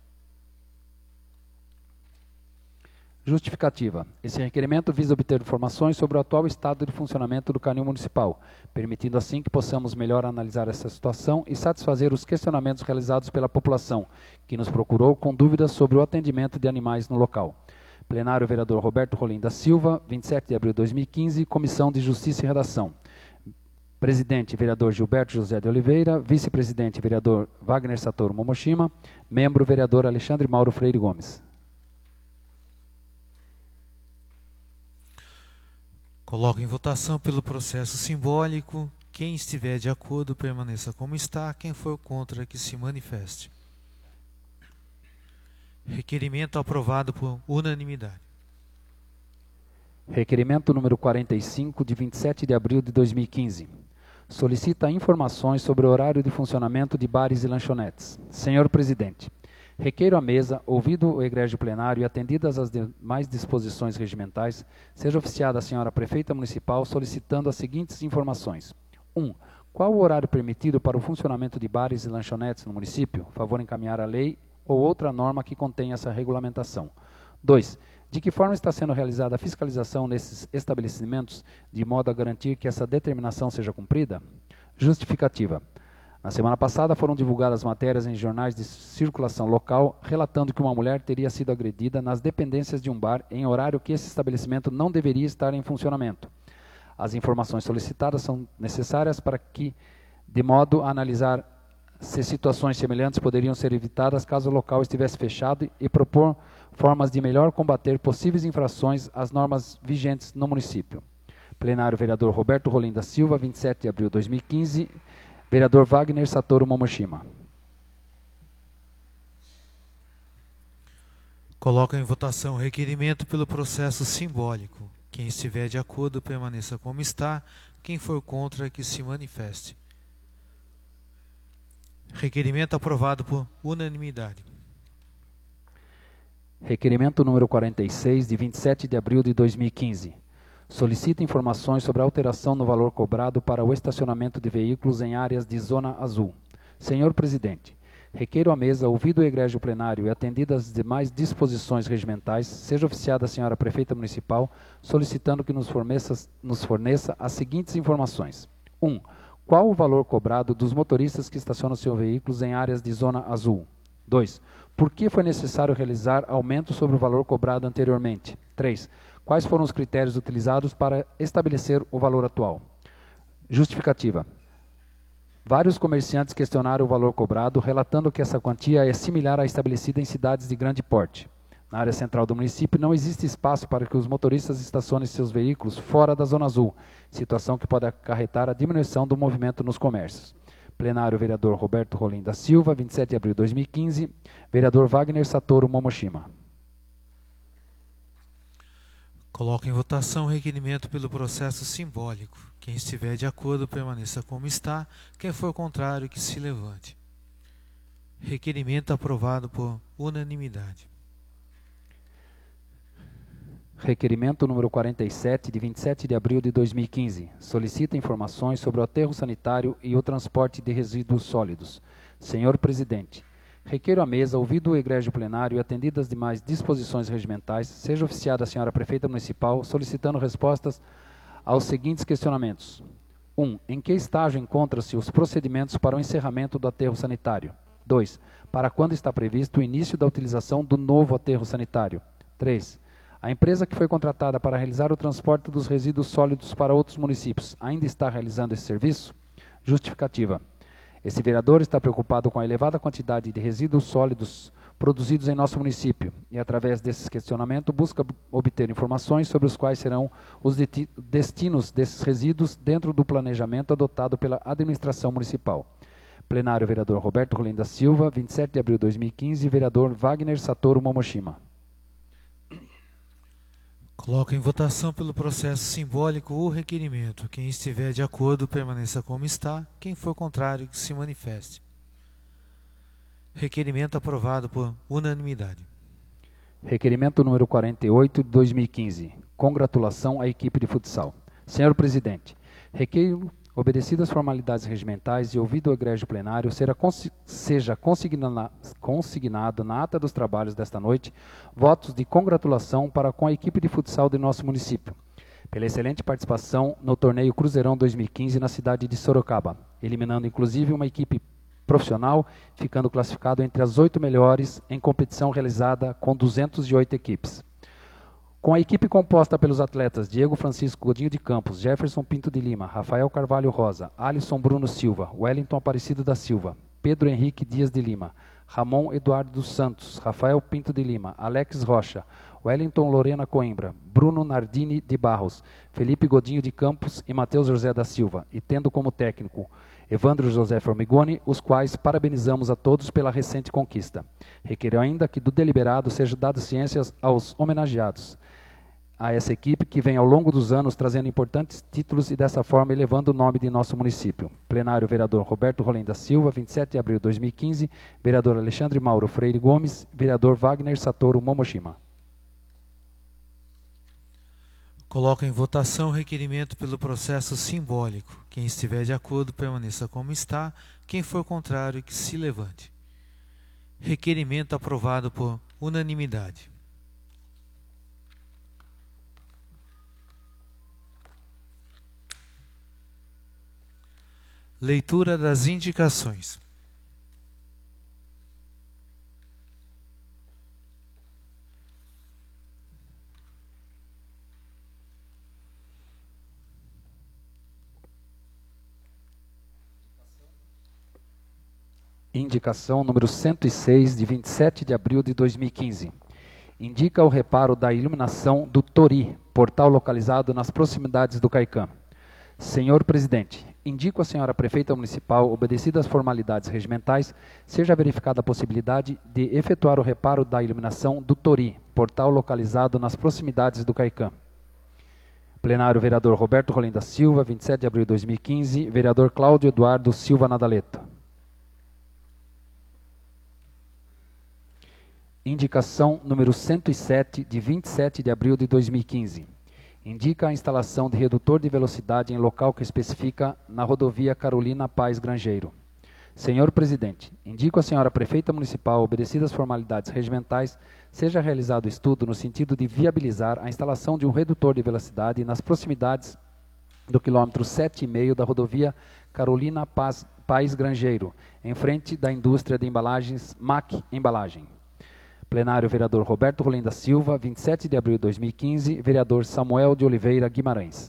Justificativa. Esse requerimento visa obter informações sobre o atual estado de funcionamento do canil municipal, permitindo assim que possamos melhor analisar essa situação e satisfazer os questionamentos realizados pela população, que nos procurou com dúvidas sobre o atendimento de animais no local. Plenário Vereador Roberto Rolim da Silva, 27 de abril de 2015, Comissão de Justiça e Redação. Presidente, Vereador Gilberto José de Oliveira. Vice-presidente, Vereador Wagner Satoru Momoshima. Membro, Vereador Alexandre Mauro Freire Gomes. Coloco em votação pelo processo simbólico. Quem estiver de acordo, permaneça como está. Quem for contra, que se manifeste. Requerimento aprovado por unanimidade. Requerimento número 45, de 27 de abril de 2015. Solicita informações sobre o horário de funcionamento de bares e lanchonetes. Senhor Presidente, requeiro à mesa, ouvido o egrégio plenário e atendidas as demais disposições regimentais, seja oficiada a senhora Prefeita Municipal solicitando as seguintes informações. 1. Qual o horário permitido para o funcionamento de bares e lanchonetes no município? Favor encaminhar a lei ou outra norma que contenha essa regulamentação. 2. De que forma está sendo realizada a fiscalização nesses estabelecimentos, de modo a garantir que essa determinação seja cumprida? Justificativa. Na semana passada foram divulgadas matérias em jornais de circulação local relatando que uma mulher teria sido agredida nas dependências de um bar em horário que esse estabelecimento não deveria estar em funcionamento. As informações solicitadas são necessárias para que, de modo a analisar se situações semelhantes poderiam ser evitadas caso o local estivesse fechado e propor formas de melhor combater possíveis infrações às normas vigentes no município. Plenário Vereador Roberto Rolim da Silva, 27 de abril de 2015. Vereador Wagner Satoru Momoshima. Coloco em votação o requerimento pelo processo simbólico. Quem estiver de acordo, permaneça como está. Quem for contra, que se manifeste. Requerimento aprovado por unanimidade. Requerimento número 46, de 27 de abril de 2015. Solicita informações sobre a alteração no valor cobrado para o estacionamento de veículos em áreas de zona azul. Senhor Presidente, requeiro à mesa, ouvido o egrégio plenário e atendidas as demais disposições regimentais, seja oficiada a senhora Prefeita Municipal, solicitando que nos forneça as seguintes informações. 1. Qual o valor cobrado dos motoristas que estacionam seus veículos em áreas de zona azul? 2. Por que foi necessário realizar aumento sobre o valor cobrado anteriormente? 3. Quais foram os critérios utilizados para estabelecer o valor atual? Justificativa. Vários comerciantes questionaram o valor cobrado, relatando que essa quantia é similar à estabelecida em cidades de grande porte. Na área central do município não existe espaço para que os motoristas estacionem seus veículos fora da zona azul, situação que pode acarretar a diminuição do movimento nos comércios. Plenário, vereador Roberto Rolim da Silva, 27 de abril de 2015. Vereador Wagner Satoru Momoshima. Coloco em votação o requerimento pelo processo simbólico. Quem estiver de acordo, permaneça como está. Quem for contrário, que se levante. Requerimento aprovado por unanimidade. Requerimento número 47, de 27 de abril de 2015. Solicita informações sobre o aterro sanitário e o transporte de resíduos sólidos. Senhor Presidente, requeiro à mesa, ouvido o egrégio plenário e atendidas as demais disposições regimentais, seja oficiada a senhora Prefeita Municipal, solicitando respostas aos seguintes questionamentos. 1. Em que estágio encontram-se os procedimentos para o encerramento do aterro sanitário? 2. Para quando está previsto o início da utilização do novo aterro sanitário? 3. A empresa que foi contratada para realizar o transporte dos resíduos sólidos para outros municípios ainda está realizando esse serviço? Justificativa. Esse vereador está preocupado com a elevada quantidade de resíduos sólidos produzidos em nosso município e, através desses questionamentos, busca obter informações sobre os quais serão os destinos desses resíduos dentro do planejamento adotado pela administração municipal. Plenário, vereador Roberto Rolim da Silva, 27 de abril de 2015, vereador Wagner Satoru Momoshima. Coloco em votação pelo processo simbólico o requerimento. Quem estiver de acordo, permaneça como está. Quem for contrário, que se manifeste. Requerimento aprovado por unanimidade. Requerimento número 48 de 2015. Congratulação à equipe de futsal. Senhor Presidente, requeiro, obedecidas as formalidades regimentais e ouvido o egrégio plenário, seja consignado na ata dos trabalhos desta noite votos de congratulação para com a equipe de futsal de nosso município, pela excelente participação no torneio Cruzeirão 2015 na cidade de Sorocaba, eliminando inclusive uma equipe profissional, ficando classificado entre as 8 melhores em competição realizada com 208 equipes. Com a equipe composta pelos atletas Diego Francisco Godinho de Campos, Jefferson Pinto de Lima, Rafael Carvalho Rosa, Alisson Bruno Silva, Wellington Aparecido da Silva, Pedro Henrique Dias de Lima, Ramon Eduardo dos Santos, Rafael Pinto de Lima, Alex Rocha, Wellington Lorena Coimbra, Bruno Nardini de Barros, Felipe Godinho de Campos e Matheus José da Silva, e tendo como técnico Evandro José Formigoni, os quais parabenizamos a todos pela recente conquista. Requeiro ainda que do deliberado seja dado ciências aos homenageados, a essa equipe que vem ao longo dos anos trazendo importantes títulos e dessa forma elevando o nome de nosso município. Plenário, vereador Roberto Rolim da Silva, 27 de abril de 2015, vereador Alexandre Mauro Freire Gomes, vereador Wagner Satoru Momoshima. Coloco em votação o requerimento pelo processo simbólico. Quem estiver de acordo, permaneça como está. Quem for contrário, que se levante. Requerimento aprovado por unanimidade. Leitura das indicações. Indicação número 106, de 27 de abril de 2015. Indica o reparo da iluminação do Tori, portal localizado nas proximidades do Caicã. Senhor Presidente, indico à senhora Prefeita Municipal, obedecidas as formalidades regimentais, seja verificada a possibilidade de efetuar o reparo da iluminação do Tori, portal localizado nas proximidades do Caicã. Plenário, vereador Roberto Rolim da Silva, 27 de abril de 2015, vereador Cláudio Eduardo Silva Nadaleto. Indicação número 107, de 27 de abril de 2015. Indica a instalação de redutor de velocidade em local que especifica na rodovia Carolina Paz Grangeiro. Senhor Presidente, indico à senhora Prefeita Municipal, obedecidas as formalidades regimentais, seja realizado estudo no sentido de viabilizar a instalação de um redutor de velocidade nas proximidades do quilômetro 7,5 da rodovia Carolina Paes Grangeiro, em frente da indústria de embalagens MAC Embalagem. Plenário, vereador Roberto Rolim da Silva, 27 de abril de 2015, vereador Samuel de Oliveira Guimarães.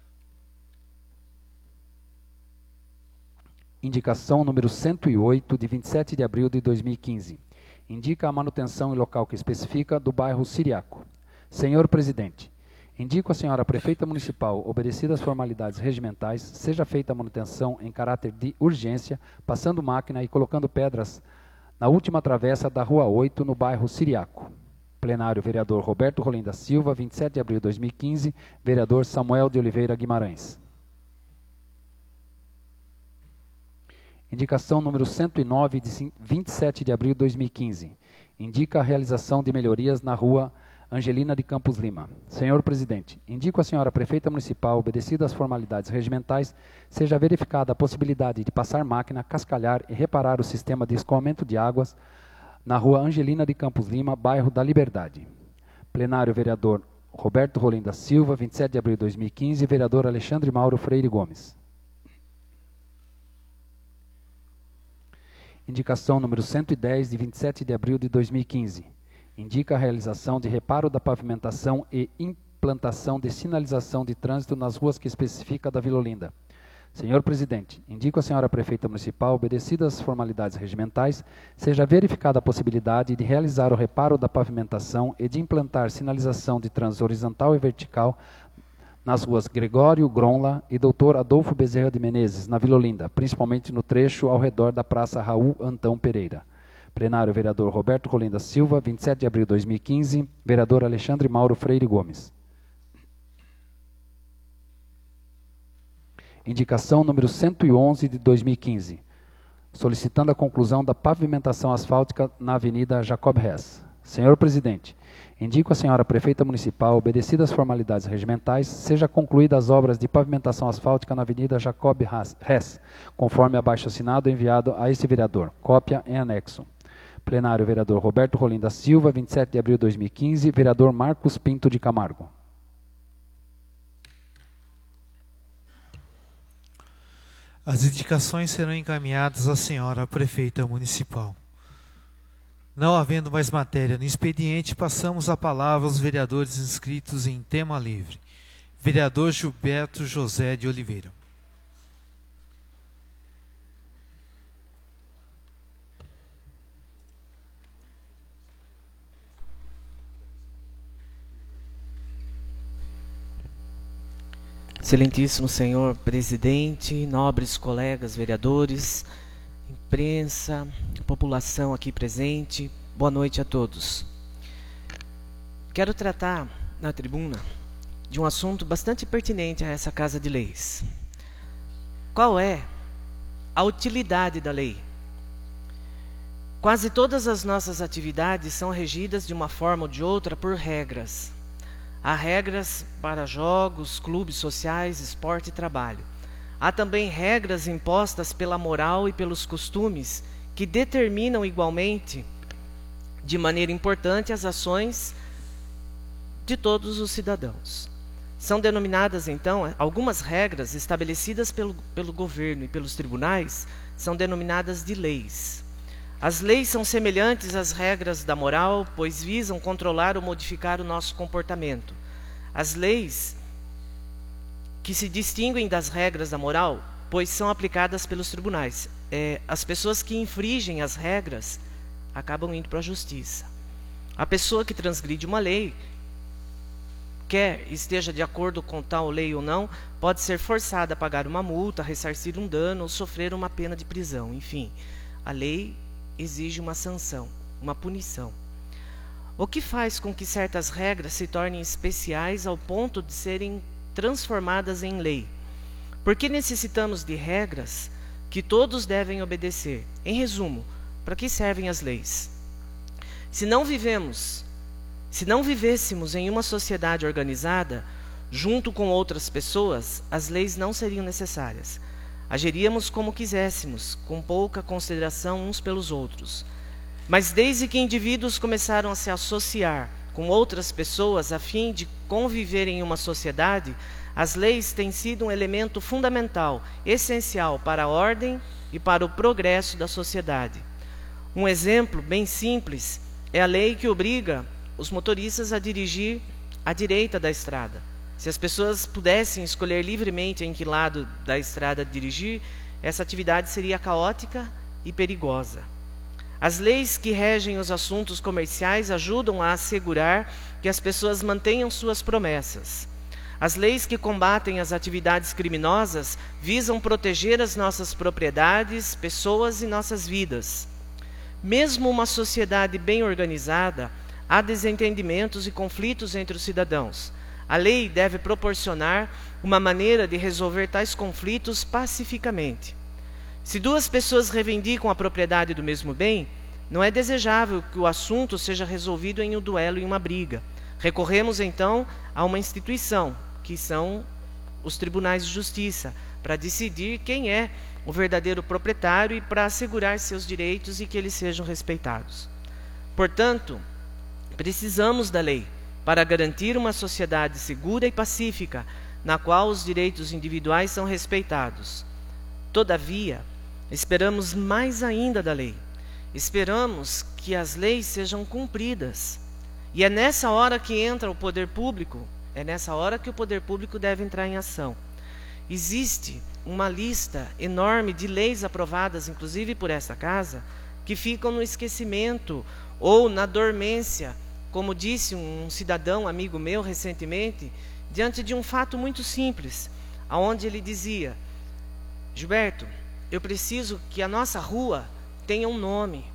Indicação número 108, de 27 de abril de 2015. Indica a manutenção em local que especifica do bairro Siriaco. Senhor Presidente, indico à senhora Prefeita Municipal, obedecidas as formalidades regimentais, seja feita a manutenção em caráter de urgência, passando máquina e colocando pedras na última travessa da Rua 8, no bairro Siriaco. Plenário, vereador Roberto Rolim da Silva, 27 de abril de 2015, vereador Samuel de Oliveira Guimarães. Indicação número 109, de 27 de abril de 2015. Indica a realização de melhorias na Rua Angelina de Campos Lima. Senhor Presidente, indico à senhora Prefeita Municipal, obedecidas as formalidades regimentais, seja verificada a possibilidade de passar máquina, cascalhar e reparar o sistema de escoamento de águas na Rua Angelina de Campos Lima, bairro da Liberdade. Plenário, vereador Roberto Rolim da Silva, 27 de abril de 2015, vereador Alexandre Mauro Freire Gomes. Indicação número 110, de 27 de abril de 2015. Indica a realização de reparo da pavimentação e implantação de sinalização de trânsito nas ruas que especifica da Vila Olinda. Senhor Presidente, indico à senhora Prefeita Municipal, obedecidas as formalidades regimentais, seja verificada a possibilidade de realizar o reparo da pavimentação e de implantar sinalização de trânsito horizontal e vertical nas ruas Gregório Gronla e Dr. Adolfo Bezerra de Menezes, na Vila Olinda, principalmente no trecho ao redor da Praça Raul Antão Pereira. Plenário, vereador Roberto Rolim da Silva, 27 de abril de 2015, vereador Alexandre Mauro Freire Gomes. Indicação número 111 de 2015, solicitando a conclusão da pavimentação asfáltica na Avenida Jacob Hess. Senhor Presidente, indico à senhora Prefeita Municipal, obedecidas as formalidades regimentais, seja concluídas as obras de pavimentação asfáltica na Avenida Jacob Hess, conforme abaixo-assinado enviado a esse vereador. Cópia em anexo. Plenário, vereador Roberto Rolim da Silva, 27 de abril de 2015, vereador Marcos Pinto de Camargo. As indicações serão encaminhadas à senhora Prefeita Municipal. Não havendo mais matéria no expediente, passamos a palavra aos vereadores inscritos em tema livre. Vereador Gilberto José de Oliveira. Excelentíssimo senhor presidente, nobres colegas vereadores, imprensa, população aqui presente, boa noite a todos. Quero tratar na tribuna de um assunto bastante pertinente a essa Casa de Leis. Qual é a utilidade da lei? Quase todas as nossas atividades são regidas de uma forma ou de outra por regras. Há regras para jogos, clubes sociais, esporte e trabalho. Há também regras impostas pela moral e pelos costumes que determinam igualmente, de maneira importante, as ações de todos os cidadãos. São denominadas, então, algumas regras estabelecidas pelo governo e pelos tribunais, são denominadas de leis. As leis são semelhantes às regras da moral, pois visam controlar ou modificar o nosso comportamento. As leis que se distinguem das regras da moral, pois são aplicadas pelos tribunais. As pessoas que infringem as regras acabam indo para a justiça. A pessoa que transgride uma lei, quer esteja de acordo com tal lei ou não, pode ser forçada a pagar uma multa, ressarcir um dano ou sofrer uma pena de prisão. Enfim, a lei exige uma sanção, uma punição. O que faz com que certas regras se tornem especiais ao ponto de serem transformadas em lei? Por que necessitamos de regras que todos devem obedecer? Em resumo, para que servem as leis? Se não vivêssemos em uma sociedade organizada, junto com outras pessoas, as leis não seriam necessárias. Agiríamos como quiséssemos, com pouca consideração uns pelos outros. Mas desde que indivíduos começaram a se associar com outras pessoas a fim de conviver em uma sociedade, as leis têm sido um elemento fundamental, essencial para a ordem e para o progresso da sociedade. Um exemplo bem simples é a lei que obriga os motoristas a dirigir à direita da estrada. Se as pessoas pudessem escolher livremente em que lado da estrada dirigir, essa atividade seria caótica e perigosa. As leis que regem os assuntos comerciais ajudam a assegurar que as pessoas mantenham suas promessas. As leis que combatem as atividades criminosas visam proteger as nossas propriedades, pessoas e nossas vidas. Mesmo uma sociedade bem organizada, há desentendimentos e conflitos entre os cidadãos. A lei deve proporcionar uma maneira de resolver tais conflitos pacificamente. Se duas pessoas reivindicam a propriedade do mesmo bem, não é desejável que o assunto seja resolvido em um duelo e uma briga. Recorremos então a uma instituição, que são os tribunais de justiça, para decidir quem é o verdadeiro proprietário e para assegurar seus direitos e que eles sejam respeitados. Portanto, precisamos da lei para garantir uma sociedade segura e pacífica, na qual os direitos individuais são respeitados. Todavia, esperamos mais ainda da lei. Esperamos que as leis sejam cumpridas. E é nessa hora que entra o poder público, é nessa hora que o poder público deve entrar em ação. Existe uma lista enorme de leis aprovadas, inclusive por esta casa, que ficam no esquecimento ou na dormência, como disse um cidadão amigo meu recentemente, diante de um fato muito simples, onde ele dizia: Gilberto, eu preciso que a nossa rua tenha um nome,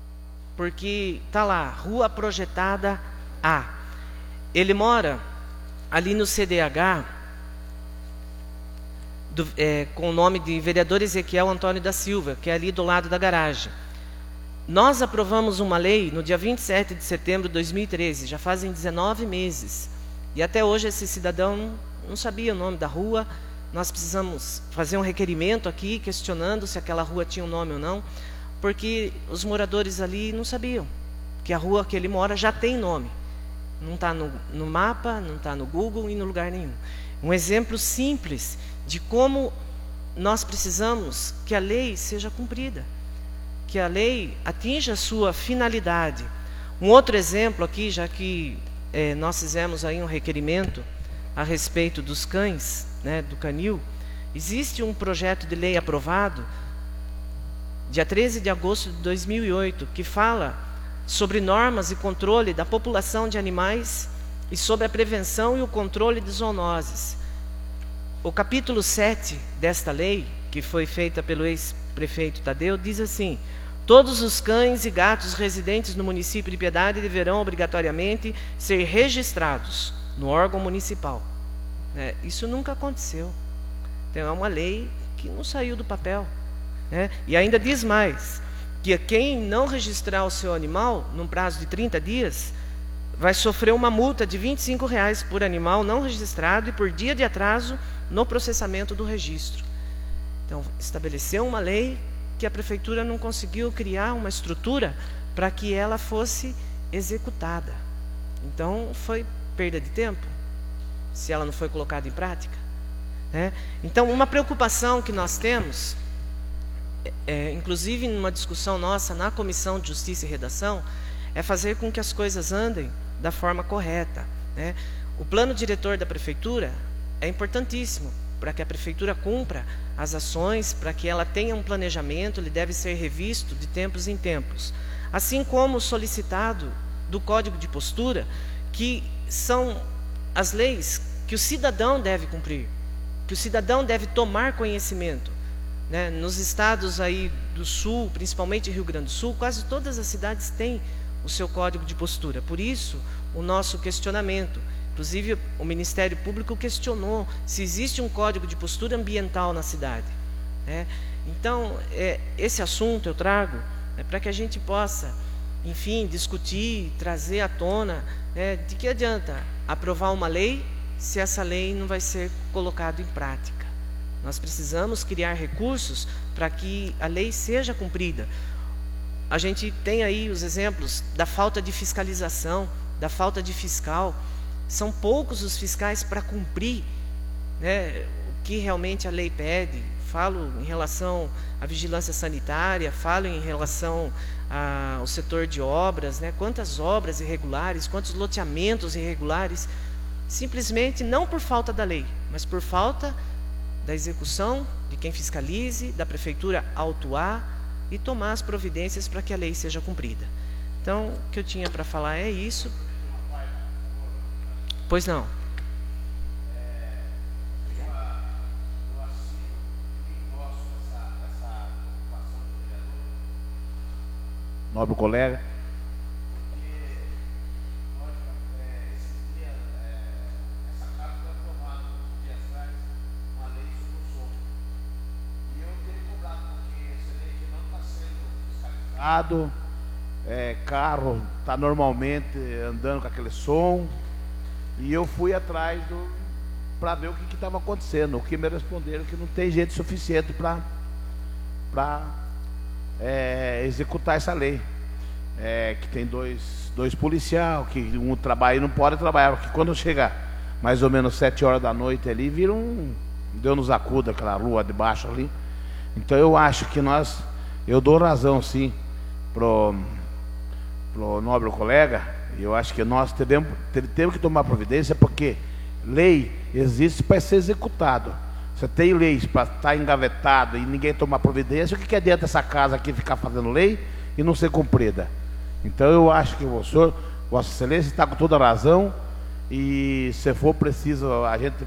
porque está lá, Rua Projetada A. Ele mora ali no CDH, com o nome de vereador Ezequiel Antônio da Silva, que é ali do lado da garagem. Nós aprovamos uma lei no dia 27 de setembro de 2013, já fazem 19 meses. E até hoje esse cidadão não sabia o nome da rua. Nós precisamos fazer um requerimento aqui, questionando se aquela rua tinha um nome ou não, porque os moradores ali não sabiam que a rua que ele mora já tem nome. Não está no mapa, não está no Google e no lugar nenhum. Um exemplo simples de como nós precisamos que a lei seja cumprida, que a lei atinja a sua finalidade. Um outro exemplo aqui, já que nós fizemos aí um requerimento a respeito dos cães, né, do canil, existe um projeto de lei aprovado, dia 13 de agosto de 2008, que fala sobre normas e controle da população de animais e sobre a prevenção e o controle de zoonoses. O capítulo 7 desta lei, que foi feita pelo ex-prefeito Tadeu, diz assim: todos os cães e gatos residentes no município de Piedade deverão obrigatoriamente ser registrados no órgão municipal. Isso nunca aconteceu. Então é uma lei que não saiu do papel. E ainda diz mais, que quem não registrar o seu animal num prazo de 30 dias vai sofrer uma multa de R$25 por animal não registrado e por dia de atraso no processamento do registro. Então, estabeleceu uma lei que a prefeitura não conseguiu criar uma estrutura para que ela fosse executada. Então, foi perda de tempo, se ela não foi colocada em prática. Então, uma preocupação que nós temos, inclusive numa discussão nossa na Comissão de Justiça e Redação, é fazer com que as coisas andem da forma correta. O plano diretor da prefeitura é importantíssimo para que a prefeitura cumpra as ações, para que ela tenha um planejamento, ele deve ser revisto de tempos em tempos. Assim como solicitado do Código de Postura, que são as leis que o cidadão deve cumprir, que o cidadão deve tomar conhecimento. Nos estados aí do Sul, principalmente Rio Grande do Sul, quase todas as cidades têm o seu Código de Postura. Por isso, o nosso questionamento. Inclusive, o Ministério Público questionou se existe um Código de Postura ambiental na cidade. Então, esse assunto eu trago para que a gente possa, enfim, discutir, trazer à tona, de que adianta aprovar uma lei se essa lei não vai ser colocada em prática. Nós precisamos criar recursos para que a lei seja cumprida. A gente tem aí os exemplos da falta de fiscalização, da falta de fiscal. São poucos os fiscais para cumprir, né, o que realmente a lei pede. Falo em relação à vigilância sanitária, falo em relação ao setor de obras, né? Quantas obras irregulares, quantos loteamentos irregulares, simplesmente não por falta da lei, mas por falta da execução de quem fiscalize, da prefeitura autuar e tomar as providências para que a lei seja cumprida. Então, o que eu tinha para falar é isso. Pois não. Nobre colega, carro está normalmente andando com aquele som, e eu fui atrás para ver o que estava acontecendo. O que me responderam que não tem gente suficiente para executar essa lei, que tem dois policiais, que um trabalha e não pode trabalhar, porque quando chega mais ou menos 7 horas da noite ali, vira Deus nos acuda, aquela lua de baixo ali. Então eu acho que eu dou razão sim pro nobre colega. Eu acho que nós temos que tomar providência, porque lei existe para ser executado. Você tem leis para estar engavetado e ninguém tomar providência, o que adianta essa casa aqui ficar fazendo lei e não ser cumprida? Então eu acho que o senhor, Vossa Excelência, está com toda a razão, e se for preciso a gente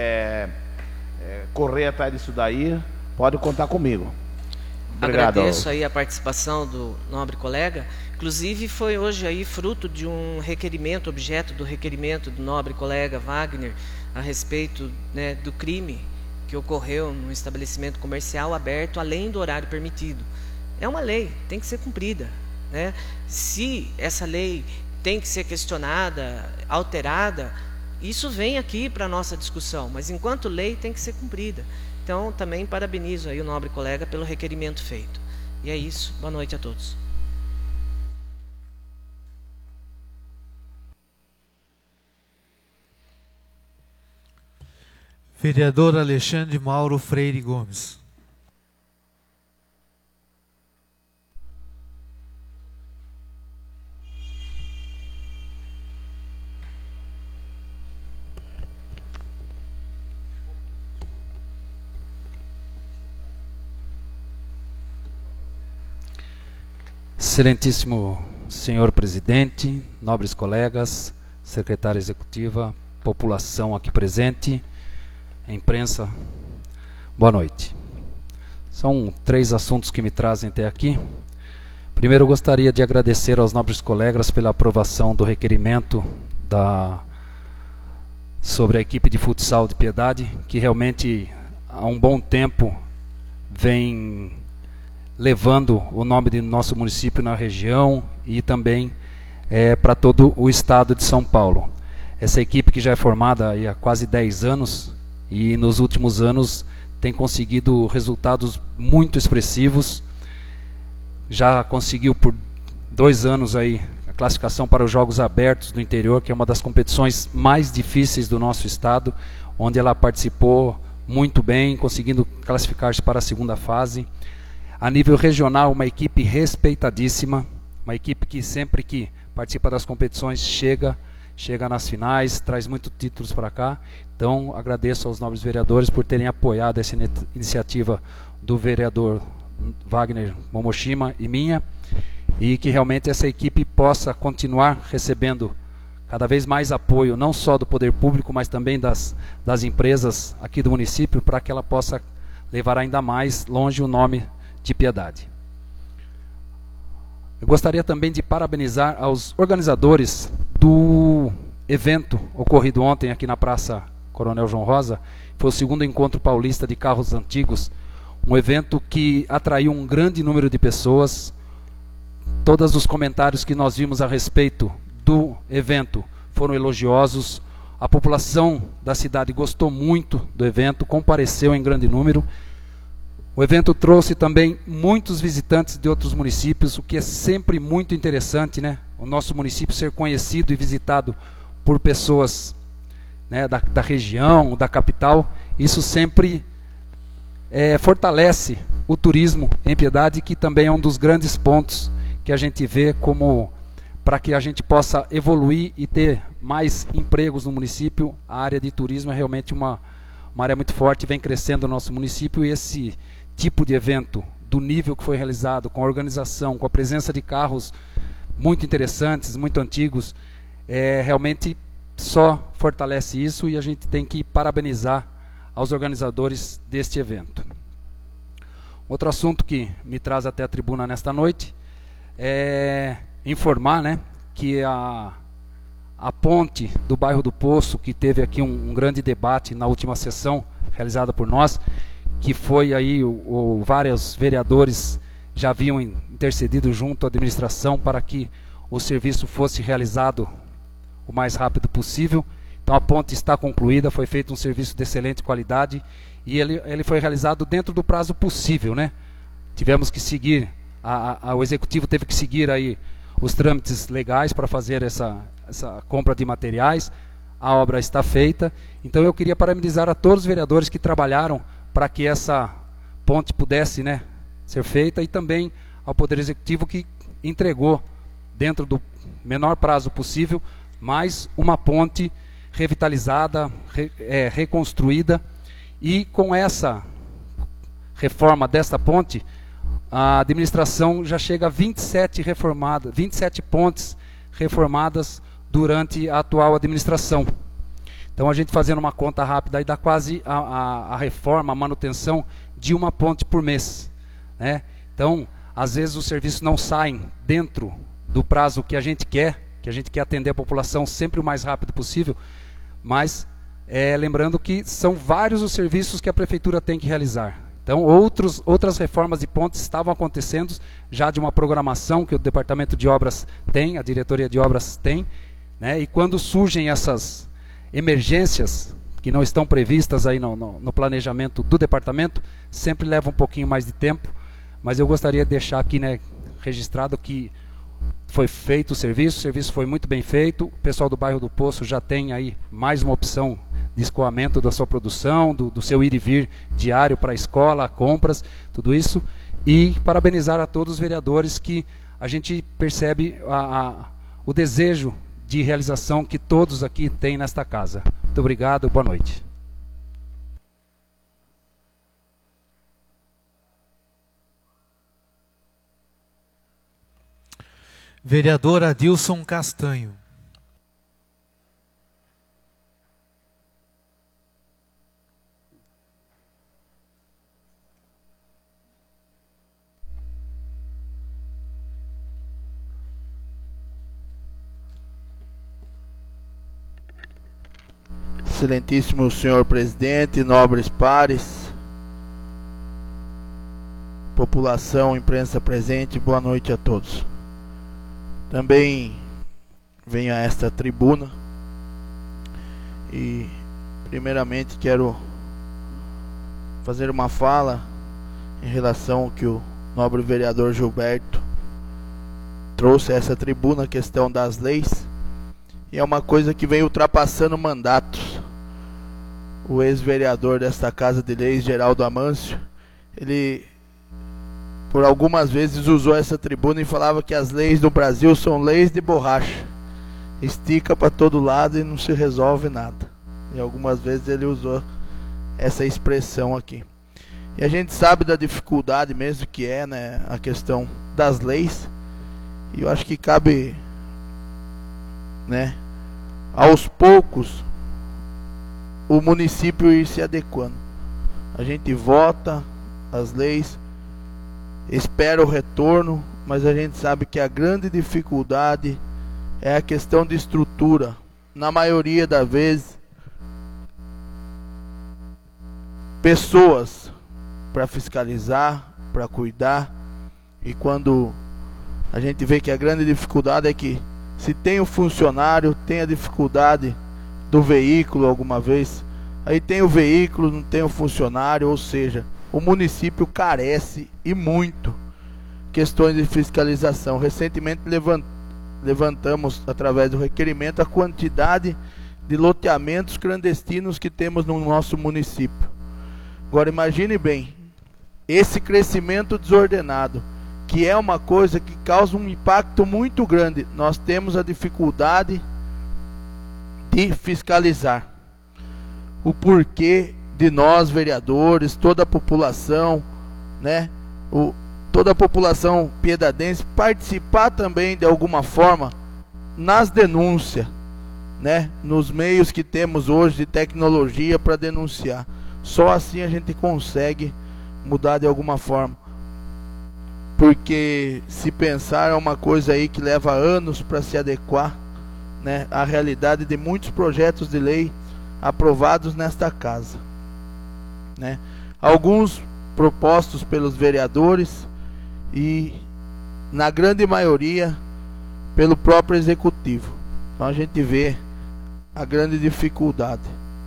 correr atrás disso daí, pode contar comigo. Obrigado. Agradeço aí a participação do nobre colega. Inclusive foi hoje aí fruto de um requerimento, objeto do requerimento do nobre colega Wagner, a respeito, né, do crime que ocorreu no estabelecimento comercial aberto além do horário permitido. É uma lei, tem que ser cumprida, né? Se essa lei tem que ser questionada, alterada, isso vem aqui para a nossa discussão, mas enquanto lei tem que ser cumprida. Então também parabenizo aí o nobre colega pelo requerimento feito. E é isso, boa noite a todos. Vereador Alexandre Mauro Freire Gomes. Excelentíssimo senhor presidente, nobres colegas, secretária executiva, população aqui presente, imprensa, boa noite. São 3 assuntos que me trazem até aqui. Primeiro, eu gostaria de agradecer aos nobres colegas pela aprovação do requerimento sobre a equipe de futsal de Piedade, que realmente há um bom tempo vem levando o nome do nosso município na região e também para todo o estado de São Paulo. Essa equipe, que já é formada há quase 10 anos, e nos últimos anos tem conseguido resultados muito expressivos. Já conseguiu por 2 anos aí a classificação para os Jogos Abertos do Interior, que é uma das competições mais difíceis do nosso estado, onde ela participou muito bem, conseguindo classificar-se para a 2ª fase. A nível regional, uma equipe respeitadíssima, uma equipe que sempre que participa das competições chega nas finais, traz muitos títulos para cá. Então agradeço aos nobres vereadores por terem apoiado essa iniciativa do vereador Wagner Momoshima e minha, e que realmente essa equipe possa continuar recebendo cada vez mais apoio, não só do poder público, mas também das empresas aqui do município, para que ela possa levar ainda mais longe o nome de Piedade. Eu gostaria também de parabenizar aos organizadores do evento ocorrido ontem aqui na Praça Coronel João Rosa. Foi o 2º encontro paulista de carros antigos, um evento que atraiu um grande número de pessoas. Todos os comentários que nós vimos a respeito do evento foram elogiosos. A população da cidade gostou muito do evento, compareceu em grande número. O evento trouxe também muitos visitantes de outros municípios, o que é sempre muito interessante, né? O nosso município ser conhecido e visitado por pessoas, né, da região, da capital. Isso sempre fortalece o turismo em Piedade, que também é um dos grandes pontos que a gente vê como para que a gente possa evoluir e ter mais empregos no município. A área de turismo é realmente uma área muito forte, vem crescendo no nosso município, e esse tipo de evento, do nível que foi realizado, com a organização, com a presença de carros muito interessantes, muito antigos, realmente só fortalece isso, e a gente tem que parabenizar aos organizadores deste evento. Outro assunto que me traz até a tribuna nesta noite é informar, né, que a ponte do bairro do Poço, que teve aqui um grande debate na última sessão realizada por nós, que foi aí vários vereadores já haviam intercedido junto à administração para que o serviço fosse realizado o mais rápido possível. Então a ponte está concluída, foi feito um serviço de excelente qualidade e ele foi realizado dentro do prazo possível, né? Tivemos que seguir, o executivo teve que seguir aí os trâmites legais para fazer essa compra de materiais. A obra está feita. Então eu queria parabenizar a todos os vereadores que trabalharam para que essa ponte pudesse, né, ser feita, e também ao Poder Executivo, que entregou, dentro do menor prazo possível, mais uma ponte revitalizada, reconstruída. E com essa reforma desta ponte, a administração já chega a 27 pontes reformadas durante a atual administração. Então a gente fazendo uma conta rápida, aí dá quase a reforma, a manutenção de uma ponte por mês, né? Então, às vezes os serviços não saem dentro do prazo que a gente quer atender a população sempre o mais rápido possível, mas lembrando que são vários os serviços que a prefeitura tem que realizar. Então outras reformas de pontes estavam acontecendo já de uma programação que o departamento de obras tem, a diretoria de obras tem, né? E quando surgem essas emergências que não estão previstas aí no planejamento do departamento, sempre leva um pouquinho mais de tempo, mas eu gostaria de deixar aqui, né, registrado que foi feito o serviço foi muito bem feito. O pessoal do bairro do Poço já tem aí mais uma opção de escoamento da sua produção, do seu ir e vir diário para a escola, compras, tudo isso. E parabenizar a todos os vereadores, que a gente percebe o desejo de realização que todos aqui têm nesta casa. Muito obrigado, boa noite. Vereador Adilson Castanho. Excelentíssimo senhor presidente, nobres pares, população, imprensa presente, boa noite a todos. Também venho a esta tribuna e primeiramente quero fazer uma fala em relação ao que o nobre vereador Gilberto trouxe a essa tribuna, a questão das leis, e é uma coisa que vem ultrapassando mandatos. O ex-vereador desta Casa de Leis, Geraldo Amâncio, ele por algumas vezes usou essa tribuna e falava que as leis do Brasil são leis de borracha, estica para todo lado e não se resolve nada. E algumas vezes ele usou essa expressão aqui. E a gente sabe da dificuldade mesmo que é, né, a questão das leis. E eu acho que cabe, né, aos poucos o município ir se adequando. A gente vota as leis, espera o retorno, mas a gente sabe que a grande dificuldade é a questão de estrutura. Na maioria das vezes, pessoas para fiscalizar, para cuidar, e quando a gente vê que a grande dificuldade é que se tem o funcionário, tem a dificuldade do veículo alguma vez. Aí tem o veículo, não tem o funcionário, ou seja, o município carece e muito questões de fiscalização. Recentemente levantamos, através do requerimento, a quantidade de loteamentos clandestinos que temos no nosso município. Agora imagine bem, esse crescimento desordenado, que é uma coisa que causa um impacto muito grande. Nós temos a dificuldade de fiscalizar. O porquê de nós, vereadores, toda a população, né, toda a população piedadense participar também de alguma forma nas denúncias, né, nos meios que temos hoje de tecnologia para denunciar. Só assim a gente consegue mudar de alguma forma. Porque se pensar é uma coisa aí que leva anos para se adequar, né, à realidade de muitos projetos de lei aprovados nesta casa, né? Alguns propostos pelos vereadores e, na grande maioria, pelo próprio executivo. Então a gente vê a grande dificuldade.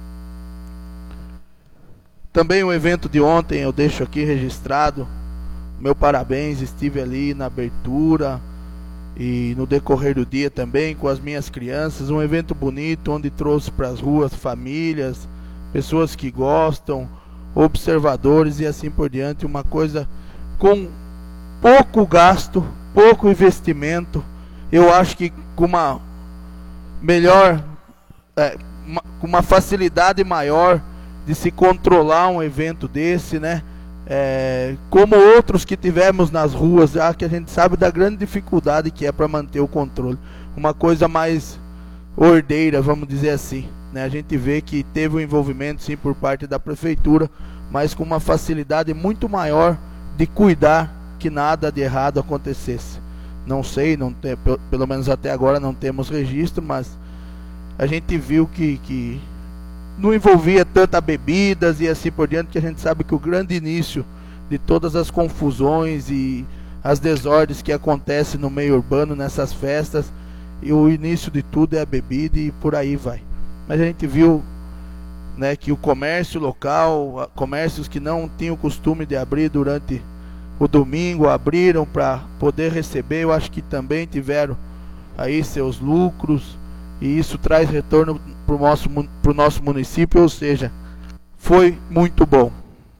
Também o evento de ontem, eu deixo aqui registrado meu parabéns, estive ali na abertura e no decorrer do dia também com as minhas crianças. Um evento bonito, onde trouxe para as ruas famílias, pessoas que gostam, observadores e assim por diante. Uma coisa com pouco gasto, pouco investimento. Eu acho que com uma melhor, com uma facilidade maior de se controlar um evento desse, né? Como outros que tivemos nas ruas, já que a gente sabe da grande dificuldade que é para manter o controle. Uma coisa mais ordeira, vamos dizer assim, né? A gente vê que teve um envolvimento sim por parte da prefeitura, mas com uma facilidade muito maior de cuidar que nada de errado acontecesse. Não sei, pelo menos até agora não temos registro, mas a gente viu que não envolvia tanta bebidas e assim por diante, que a gente sabe que o grande início de todas as confusões e as desordens que acontecem no meio urbano nessas festas, e o início de tudo é a bebida e por aí vai. Mas a gente viu, né, que o comércio local, comércios que não tinham o costume de abrir durante o domingo, abriram para poder receber. Eu acho que também tiveram aí seus lucros, e isso traz retorno para o nosso município, ou seja, foi muito bom.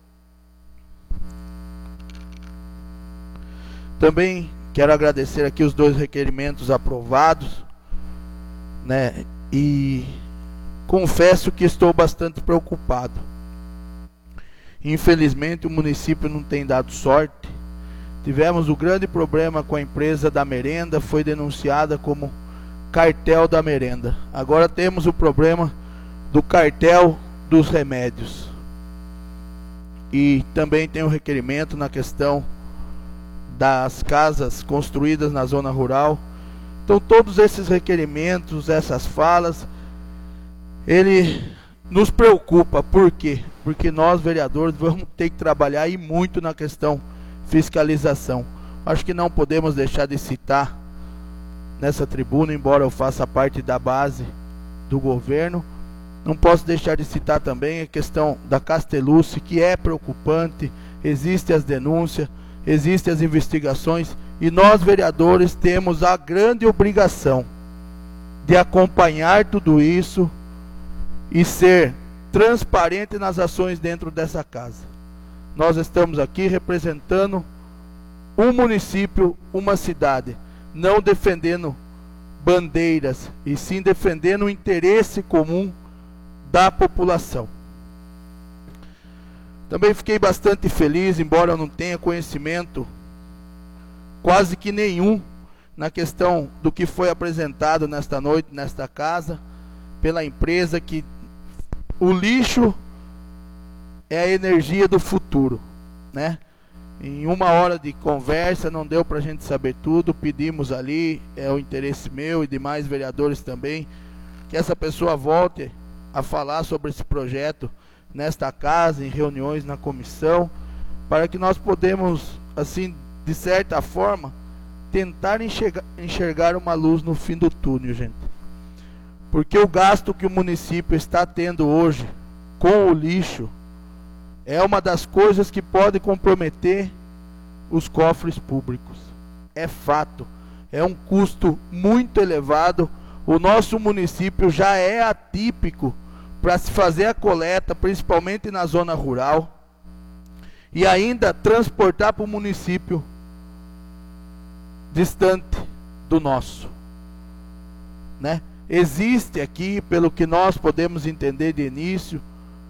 Também quero agradecer aqui os 2 requerimentos aprovados, né, e confesso que estou bastante preocupado. Infelizmente o município não tem dado sorte. Tivemos um grande problema com a empresa da merenda, foi denunciada como cartel da merenda. Agora temos o problema do cartel dos remédios. E também tem um requerimento na questão das casas construídas na zona rural. Então todos esses requerimentos, essas falas, ele nos preocupa. Por quê? Porque nós, vereadores, vamos ter que trabalhar e muito na questão fiscalização. Acho que não podemos deixar de citar nessa tribuna, embora eu faça parte da base do governo, não posso deixar de citar também a questão da Castellucci, que é preocupante. Existem as denúncias, existem as investigações, e nós, vereadores, temos a grande obrigação de acompanhar tudo isso e ser transparente nas ações dentro dessa casa. Nós estamos aqui representando um município, uma cidade, não defendendo bandeiras, e sim defendendo o interesse comum da população. Também fiquei bastante feliz, embora eu não tenha conhecimento quase que nenhum na questão do que foi apresentado nesta noite, nesta casa, pela empresa, que o lixo é a energia do futuro, né? Em 1 hora de conversa não deu para a gente saber tudo. Pedimos ali, é o interesse meu e demais vereadores também, que essa pessoa volte a falar sobre esse projeto nesta casa, em reuniões na comissão, para que nós podemos, assim, de certa forma, tentar enxergar uma luz no fim do túnel, gente. porque o gasto que o município está tendo hoje com o lixo é uma das coisas que pode comprometer os cofres públicos. É fato, é um custo muito elevado. O nosso município já é atípico para se fazer a coleta, principalmente na zona rural, e ainda transportar para o município distante do nosso, né? Existe aqui, pelo que nós podemos entender de início,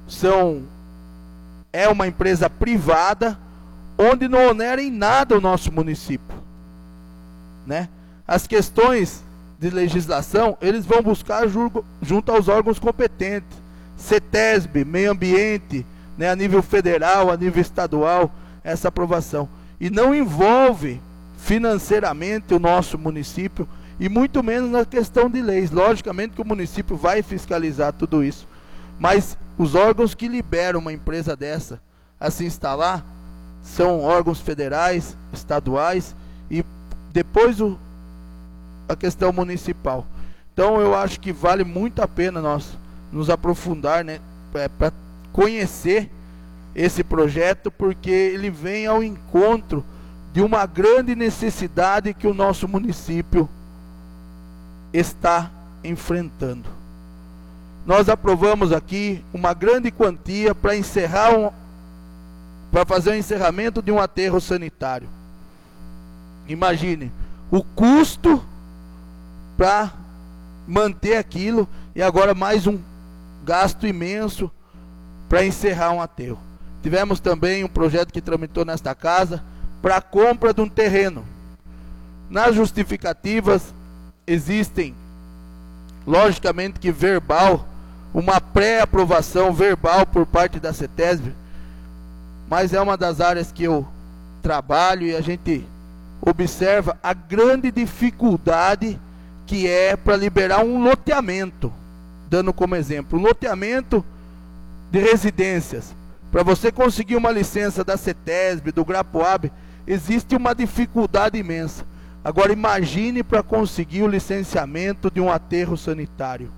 é uma empresa privada, onde não onera em nada o nosso município, né? As questões de legislação, eles vão buscar junto aos órgãos competentes, CETESB, meio ambiente, né, a nível federal, a nível estadual, essa aprovação. E não envolve financeiramente o nosso município, e muito menos na questão de leis. Logicamente que o município vai fiscalizar tudo isso, mas os órgãos que liberam uma empresa dessa a se instalar são órgãos federais, estaduais e depois a questão municipal. Então eu acho que vale muito a pena nós nos aprofundar, né, para conhecer esse projeto, porque ele vem ao encontro de uma grande necessidade que o nosso município está enfrentando. Nós aprovamos aqui uma grande quantia para fazer o encerramento de um aterro sanitário. Imagine o custo para manter aquilo, e agora mais um gasto imenso para encerrar um aterro. Tivemos também um projeto que tramitou nesta casa para a compra de um terreno. Nas justificativas existem, logicamente que verbal, uma pré-aprovação verbal por parte da CETESB, mas é uma das áreas que eu trabalho e a gente observa a grande dificuldade que é para liberar um loteamento. Dando como exemplo, um loteamento de residências. Para você conseguir uma licença da CETESB, do Grapoab, existe uma dificuldade imensa. Agora imagine para conseguir o licenciamento de um aterro sanitário.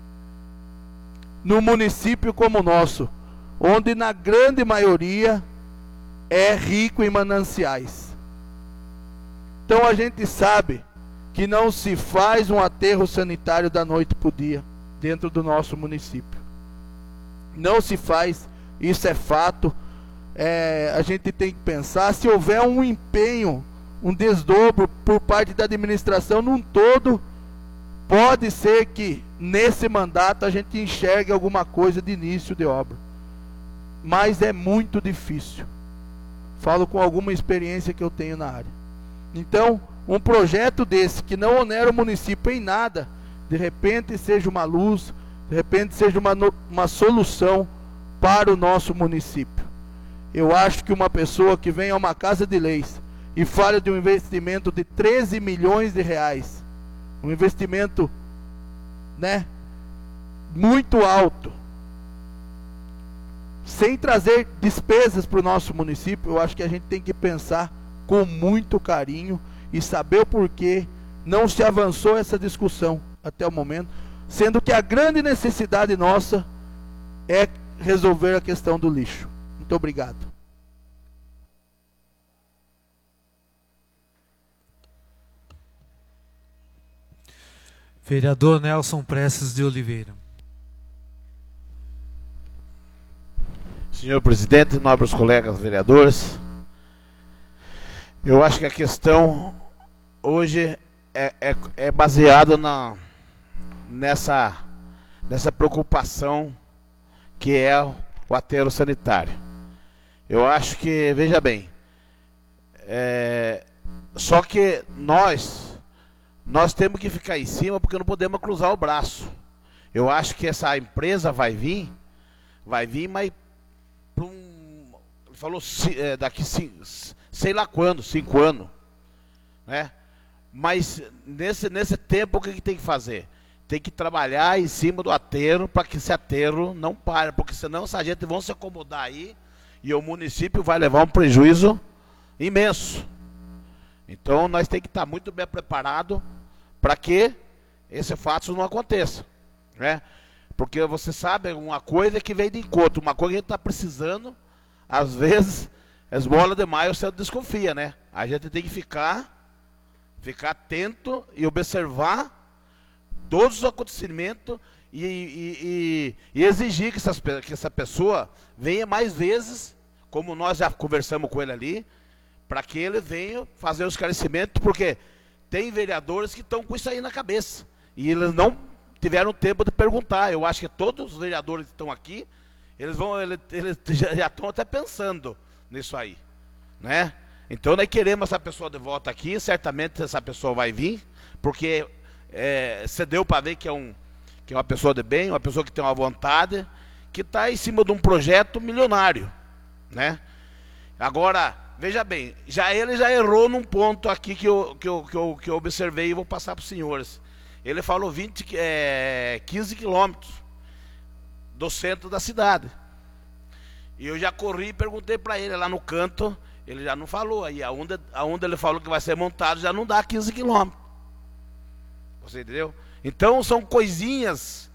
No município como o nosso, onde na grande maioria é rico em mananciais. Então a gente sabe que não se faz um aterro sanitário da noite para o dia dentro do nosso município. Não se faz, isso é fato. A gente tem que pensar, se houver um empenho, um desdobro por parte da administração num todo, pode ser que nesse mandato a gente enxergue alguma coisa de início de obra, mas é muito difícil. Falo com alguma experiência que eu tenho na área. Então, um projeto desse que não onera o município em nada, de repente seja uma luz, de repente seja uma solução para o nosso município. Eu acho que uma pessoa que vem a uma casa de leis e fala de um investimento de 13 milhões de reais, um investimento, né, muito alto, sem trazer despesas para o nosso município, eu acho que a gente tem que pensar com muito carinho e saber o porquê não se avançou essa discussão até o momento, sendo que a grande necessidade nossa é resolver a questão do lixo. Muito obrigado. Vereador Nelson Prestes de Oliveira. Senhor presidente, nobres colegas vereadores, eu acho que a questão hoje é baseada nessa preocupação que é o aterro sanitário. Eu acho que, veja bem, só que nós temos que ficar em cima, porque não podemos cruzar o braço. Eu acho que essa empresa vai vir, mas falou daqui sei lá quando, 5 anos, né? Mas nesse tempo o que tem que fazer? Tem que trabalhar em cima do aterro para que esse aterro não pare, porque senão essa gente vão se acomodar aí e o município vai levar um prejuízo imenso. Então nós temos que estar muito bem preparados para que esse fato não aconteça. né? Porque você sabe, uma coisa que vem de encontro, uma coisa que a gente está precisando, às vezes, esmola demais, você desconfia, né? A gente tem que ficar atento e observar todos os acontecimentos e exigir que essa pessoa venha mais vezes, como nós já conversamos com ele ali, para que ele venha fazer o esclarecimento, porque tem vereadores que estão com isso aí na cabeça, e eles não tiveram tempo de perguntar. Eu acho que todos os vereadores que estão aqui, eles já estão até pensando nisso aí, né? Então nós queremos essa pessoa de volta aqui, certamente essa pessoa vai vir, porque você deu para ver que é uma pessoa de bem, uma pessoa que tem uma vontade, que está em cima de um projeto milionário, né? Agora, veja bem, ele já errou num ponto aqui que eu observei e vou passar para os senhores. Ele falou 15 quilômetros do centro da cidade. E eu já corri e perguntei para ele lá no canto, ele já não falou. Aí aonde ele falou que vai ser montado já não dá 15 quilômetros. Você entendeu? Então são coisinhas.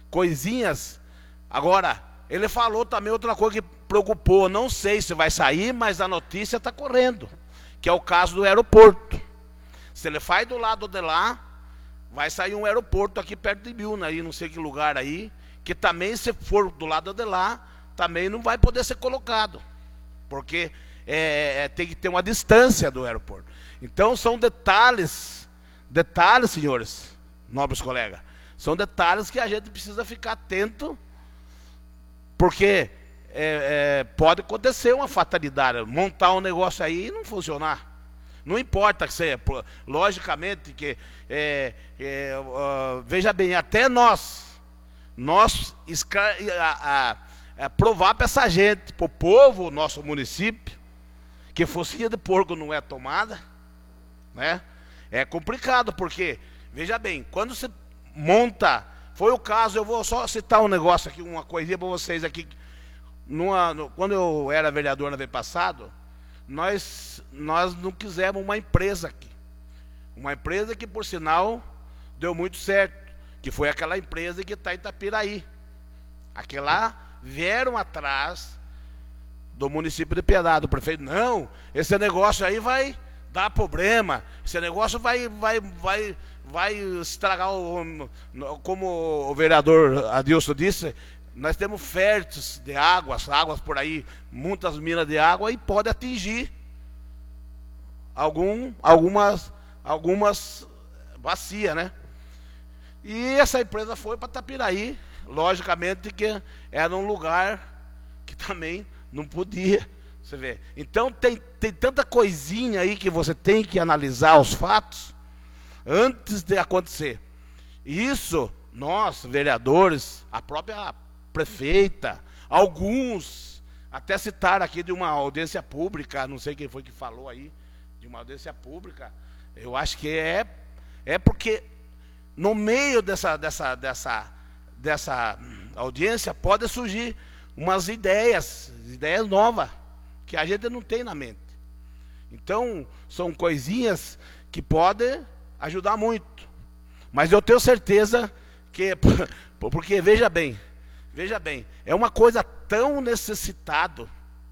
Agora, ele falou também outra coisa que preocupou, não sei se vai sair, mas a notícia está correndo, que é o caso do aeroporto. Se ele faz do lado de lá, vai sair um aeroporto aqui perto de Biúna, aí não sei que lugar aí, que também, se for do lado de lá, também não vai poder ser colocado, porque tem que ter uma distância do aeroporto. Então são detalhes, senhores, nobres colegas, são detalhes que a gente precisa ficar atento, porque pode acontecer uma fatalidade, montar um negócio aí e não funcionar. Não importa que seja, logicamente que, veja bem, até nós provar para essa gente, para o povo, nosso município, que focinha de porco não é tomada, né? É complicado, porque, veja bem, quando você monta, foi o caso, eu vou só citar um negócio aqui, uma coisinha para vocês aqui. Quando eu era vereador no ano passado, nós não quisemos uma empresa aqui. Uma empresa que, por sinal, deu muito certo, que foi aquela empresa que está em Itapiraí. Aquela vieram atrás do município de Piedade. O prefeito, não, esse negócio aí vai dar problema, esse negócio vai estragar, como o vereador Adilson disse, nós temos férteis de águas por aí, muitas minas de água, e pode atingir algumas bacias, né? E essa empresa foi para Itapiraí, logicamente que era um lugar que também não podia, você vê. Então tem tanta coisinha aí que você tem que analisar os fatos antes de acontecer. Isso, nós, vereadores, a própria prefeita, alguns até citaram aqui de uma audiência pública, não sei quem foi que falou aí, de uma audiência pública. Eu acho que é porque no meio dessa audiência pode surgir umas ideias novas que a gente não tem na mente. Então, são coisinhas que podem ajudar muito. Mas eu tenho certeza que, porque veja bem, é uma coisa tão necessitado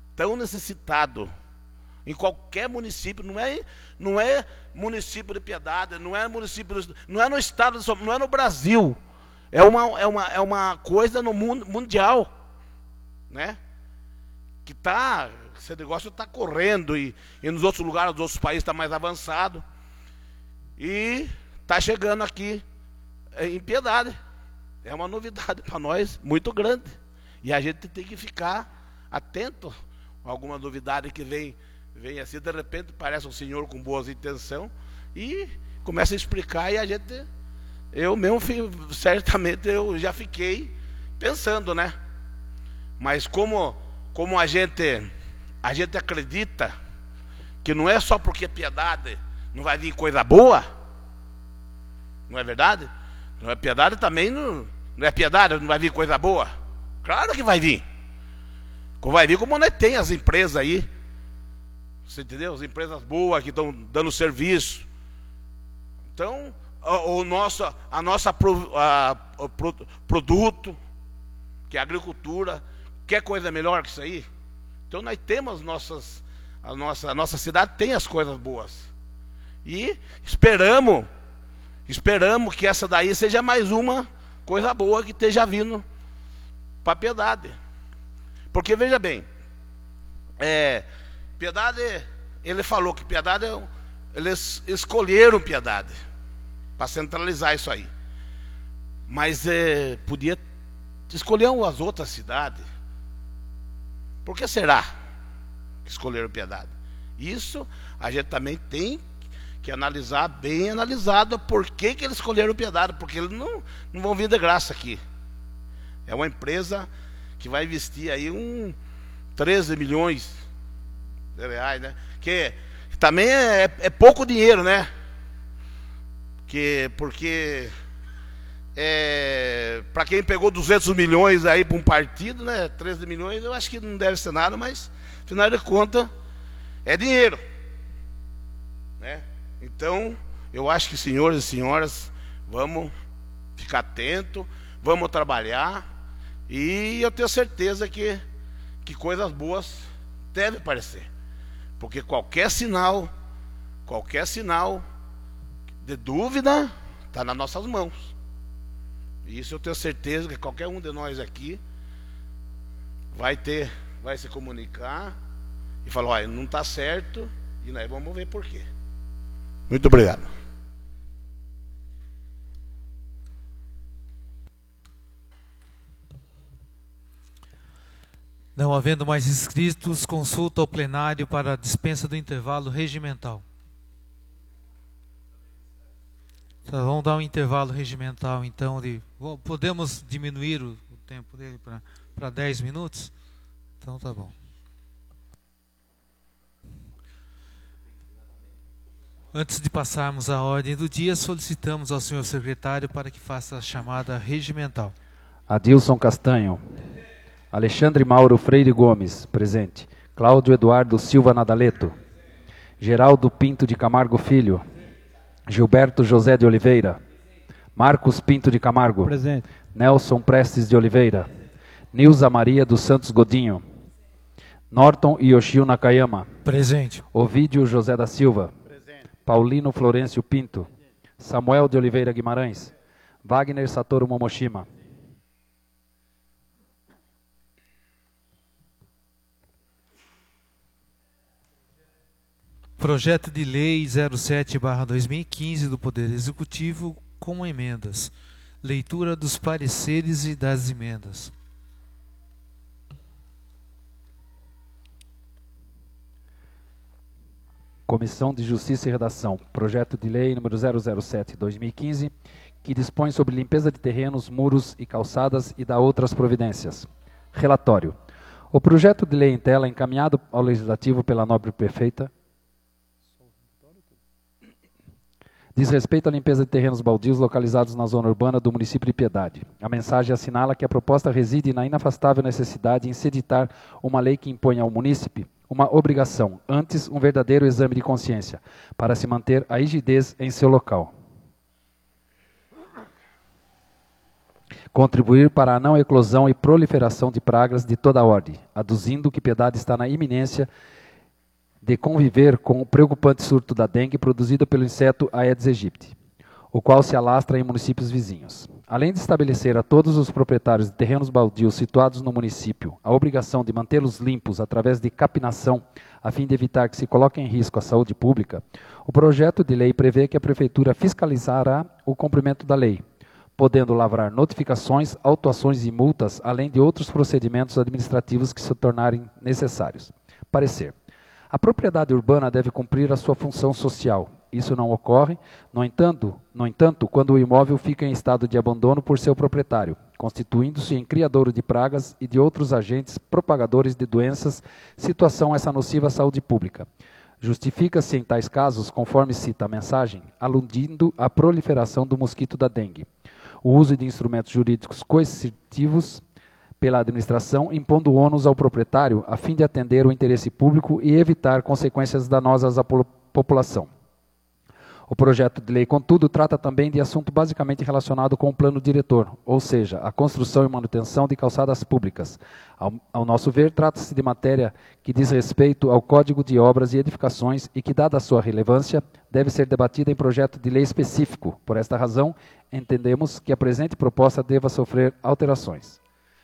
em qualquer município, não é município de Piedade, não é no estado de São Paulo, não é no Brasil, é uma coisa no mundo mundial, né? Que esse negócio está correndo e nos outros lugares, nos outros países está mais avançado e está chegando aqui em Piedade. É uma novidade para nós muito grande. E a gente tem que ficar atento a alguma novidade que vem assim, de repente parece um senhor com boas intenções e começa a explicar e eu mesmo, certamente, eu já fiquei pensando, né? Mas como a gente acredita que não é só porque é Piedade não vai vir coisa boa, não é verdade? Não é Piedade também, não é Piedade, não vai vir coisa boa? Claro que vai vir. Vai vir como nós tem as empresas aí. Você entendeu? As empresas boas que estão dando serviço. Então, a nossa produto, que é a agricultura. Quer coisa melhor que isso aí? Então nós temos a nossa cidade tem as coisas boas. E esperamos que essa daí seja mais uma coisa boa que esteja vindo para Piedade. Porque veja bem, Piedade, ele falou que Piedade, eles escolheram Piedade para centralizar isso aí. Mas podia escolher as outras cidades. Por que será que escolheram Piedade? Isso a gente também tem que analisar, bem analisado, por que eles escolheram Piedade. Porque eles não vão vir de graça aqui. É uma empresa que vai investir aí 13 milhões de reais, né? Que também é pouco dinheiro, né? Porque para quem pegou 200 milhões aí para um partido, né? 13 milhões, eu acho que não deve ser nada, mas afinal de contas é dinheiro, né? Então, eu acho que, senhores e senhoras, vamos ficar atentos, vamos trabalhar, e eu tenho certeza que coisas boas devem aparecer. Porque qualquer sinal de dúvida está nas nossas mãos. E isso eu tenho certeza que qualquer um de nós aqui vai se comunicar e falar, olha, não está certo, e nós vamos ver por quê. Muito obrigado. Não havendo mais inscritos, consulta ao plenário para a dispensa do intervalo regimental. Então, vamos dar um intervalo regimental, então. Podemos diminuir o tempo dele para 10 minutos? Então tá bom. Antes de passarmos à ordem do dia, solicitamos ao senhor secretário para que faça a chamada regimental. Adilson Castanho. Alexandre Mauro Freire Gomes, presente. Cláudio Eduardo Silva Nadaleto. Geraldo Pinto de Camargo Filho. Gilberto José de Oliveira. Marcos Pinto de Camargo. Presente. Nelson Prestes de Oliveira. Nilza Maria dos Santos Godinho. Norton Yoshio Nakayama. Presente. Ovídio José da Silva. Presente. Paulino Florencio Pinto. Samuel de Oliveira Guimarães. Wagner Satoru Momoshima. Projeto de Lei 07/2015 do Poder Executivo com emendas. Leitura dos pareceres e das emendas. Comissão de Justiça e Redação. Projeto de Lei número 007/2015, que dispõe sobre limpeza de terrenos, muros e calçadas e dá outras providências. Relatório. O projeto de lei em tela, encaminhado ao Legislativo pela nobre prefeita, diz respeito à limpeza de terrenos baldios localizados na zona urbana do município de Piedade. A mensagem assinala que a proposta reside na inafastável necessidade em se editar uma lei que impõe ao munícipe uma obrigação, antes um verdadeiro exame de consciência, para se manter a rigidez em seu local. Contribuir para a não eclosão e proliferação de pragas de toda a ordem, aduzindo que Piedade está na iminência de conviver com o preocupante surto da dengue produzido pelo inseto Aedes aegypti, o qual se alastra em municípios vizinhos. Além de estabelecer a todos os proprietários de terrenos baldios situados no município a obrigação de mantê-los limpos através de capinação, a fim de evitar que se coloque em risco a saúde pública, o projeto de lei prevê que a Prefeitura fiscalizará o cumprimento da lei, podendo lavrar notificações, autuações e multas, além de outros procedimentos administrativos que se tornarem necessários. Parecer. A propriedade urbana deve cumprir a sua função social. Isso não ocorre, no entanto, quando o imóvel fica em estado de abandono por seu proprietário, constituindo-se em criadouro de pragas e de outros agentes propagadores de doenças, situação essa nociva à saúde pública. Justifica-se em tais casos, conforme cita a mensagem, aludindo à proliferação do mosquito da dengue, o uso de instrumentos jurídicos coercitivos pela administração, impondo ônus ao proprietário a fim de atender o interesse público e evitar consequências danosas à população. O projeto de lei, contudo, trata também de assunto basicamente relacionado com o plano diretor, ou seja, a construção e manutenção de calçadas públicas. Ao nosso ver, trata-se de matéria que diz respeito ao Código de Obras e Edificações e que, dada a sua relevância, deve ser debatida em projeto de lei específico. Por esta razão, entendemos que a presente proposta deva sofrer alterações.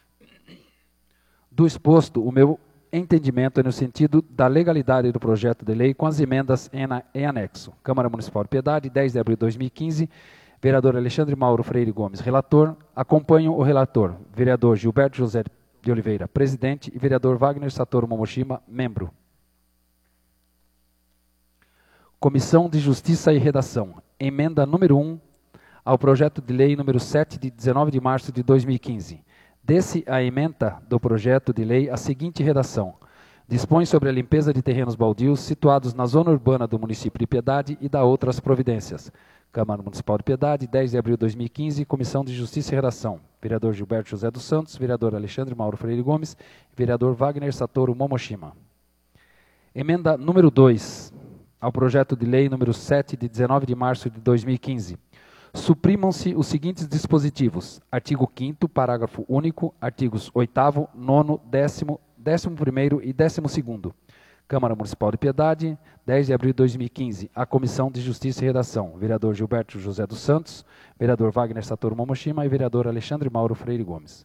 Do exposto, o meu entendimento é no sentido da legalidade do projeto de lei com as emendas em anexo. Câmara Municipal de Piedade, 10 de abril de 2015, vereador Alexandre Mauro Freire Gomes, relator. Acompanho o relator, vereador Gilberto José de Oliveira, presidente, e vereador Wagner Satoru Momoshima, membro. Comissão de Justiça e Redação. Emenda número 1 ao projeto de lei número 7 de 19 de março de 2015. Desse a ementa do projeto de lei a seguinte redação: dispõe sobre a limpeza de terrenos baldios situados na zona urbana do município de Piedade e dá outras providências. Câmara Municipal de Piedade, 10 de abril de 2015, Comissão de Justiça e Redação. Vereador Gilberto José dos Santos, vereador Alexandre Mauro Freire Gomes, vereador Wagner Satoru Momoshima. Emenda número 2 ao projeto de lei número 7 de 19 de março de 2015. Suprimam-se os seguintes dispositivos: artigo 5º, parágrafo único, artigos 8º, 9º, 10º, 11º e 12º. Câmara Municipal de Piedade, 10 de abril de 2015, a Comissão de Justiça e Redação. Vereador Gilberto José dos Santos, vereador Wagner Satoru Momoshima e vereador Alexandre Mauro Freire Gomes.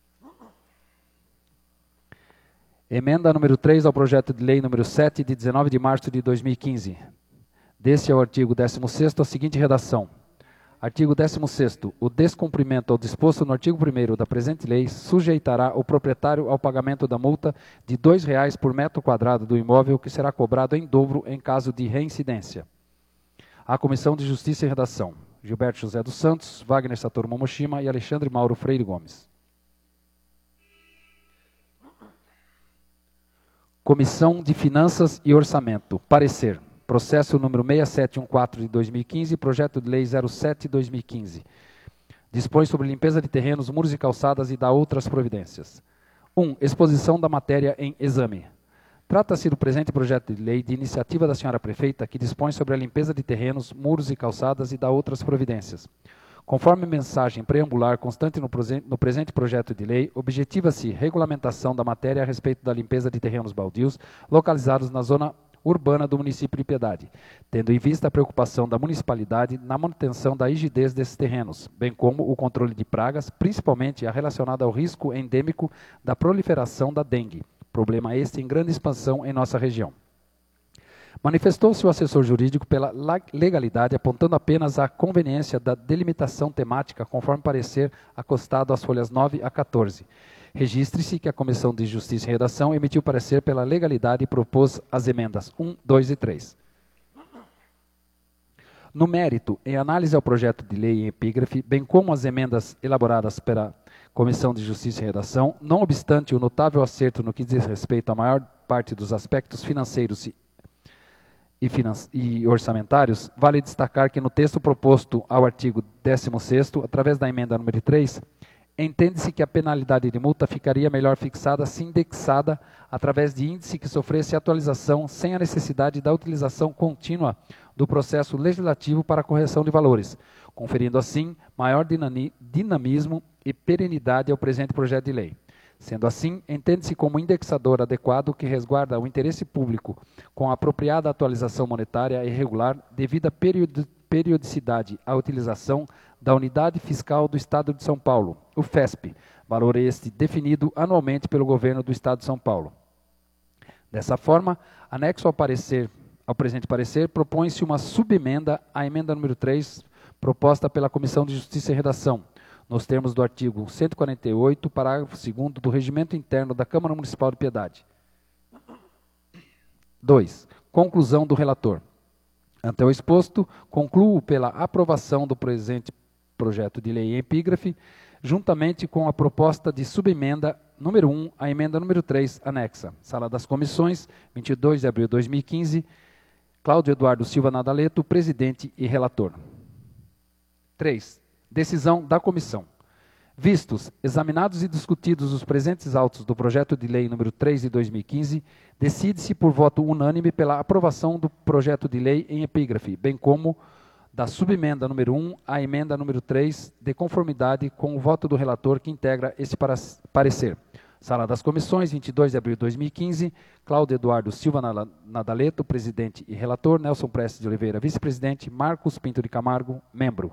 Emenda número 3 ao projeto de lei número 7 de 19 de março de 2015. Desse ao artigo 16º, a seguinte redação: artigo 16º. O descumprimento ao disposto no artigo 1º da presente lei sujeitará o proprietário ao pagamento da multa de R$ 2,00 por metro quadrado do imóvel, que será cobrado em dobro em caso de reincidência. A Comissão de Justiça e Redação: Gilberto José dos Santos, Wagner Satoru Momoshima e Alexandre Mauro Freire Gomes. Comissão de Finanças e Orçamento. Parecer. Processo número 6714 de 2015, projeto de lei 07 de 2015. Dispõe sobre limpeza de terrenos, muros e calçadas e dá outras providências. 1. Exposição da matéria em exame. Trata-se do presente projeto de lei de iniciativa da senhora prefeita, que dispõe sobre a limpeza de terrenos, muros e calçadas e dá outras providências. Conforme mensagem preambular constante no presente projeto de lei, objetiva-se regulamentação da matéria a respeito da limpeza de terrenos baldios localizados na zona urbana do município de Piedade, tendo em vista a preocupação da municipalidade na manutenção da rigidez desses terrenos, bem como o controle de pragas, principalmente a relacionada ao risco endêmico da proliferação da dengue, problema este em grande expansão em nossa região. Manifestou-se o assessor jurídico pela legalidade, apontando apenas a conveniência da delimitação temática, conforme parecer acostado às folhas 9 a 14. Registre-se que a Comissão de Justiça e Redação emitiu parecer pela legalidade e propôs as emendas 1, 2 e 3. No mérito, em análise ao projeto de lei em epígrafe, bem como as emendas elaboradas pela Comissão de Justiça e Redação, não obstante o notável acerto no que diz respeito à maior parte dos aspectos financeiros e orçamentários, vale destacar que no texto proposto ao artigo 16º, através da emenda número 3, entende-se que a penalidade de multa ficaria melhor fixada se indexada através de índice que sofresse atualização sem a necessidade da utilização contínua do processo legislativo para a correção de valores, conferindo assim maior dinamismo e perenidade ao presente projeto de lei. Sendo assim, entende-se como indexador adequado que resguarda o interesse público com a apropriada atualização monetária e regular devido à periodicidade à utilização da Unidade Fiscal do Estado de São Paulo, o FESP, valor este definido anualmente pelo Governo do Estado de São Paulo. Dessa forma, anexo ao presente parecer, propõe-se uma subemenda à emenda número 3, proposta pela Comissão de Justiça e Redação, nos termos do artigo 148, parágrafo 2º do Regimento Interno da Câmara Municipal de Piedade. 2. Conclusão do relator. Ante o exposto, concluo pela aprovação do presente projeto de lei em epígrafe, juntamente com a proposta de subemenda número 1 à emenda número 3, anexa. Sala das Comissões, 22 de abril de 2015, Cláudio Eduardo Silva Nadaleto, presidente e relator. 3. Decisão da comissão. Vistos, examinados e discutidos os presentes autos do projeto de lei número 3 de 2015, decide-se por voto unânime pela aprovação do projeto de lei em epígrafe, bem como da subemenda número 1 à emenda número 3, de conformidade com o voto do relator que integra este parecer. Sala das Comissões, 22 de abril de 2015, Cláudio Eduardo Silva Nadaleto, presidente e relator, Nelson Prestes de Oliveira, vice-presidente, Marcos Pinto de Camargo, membro.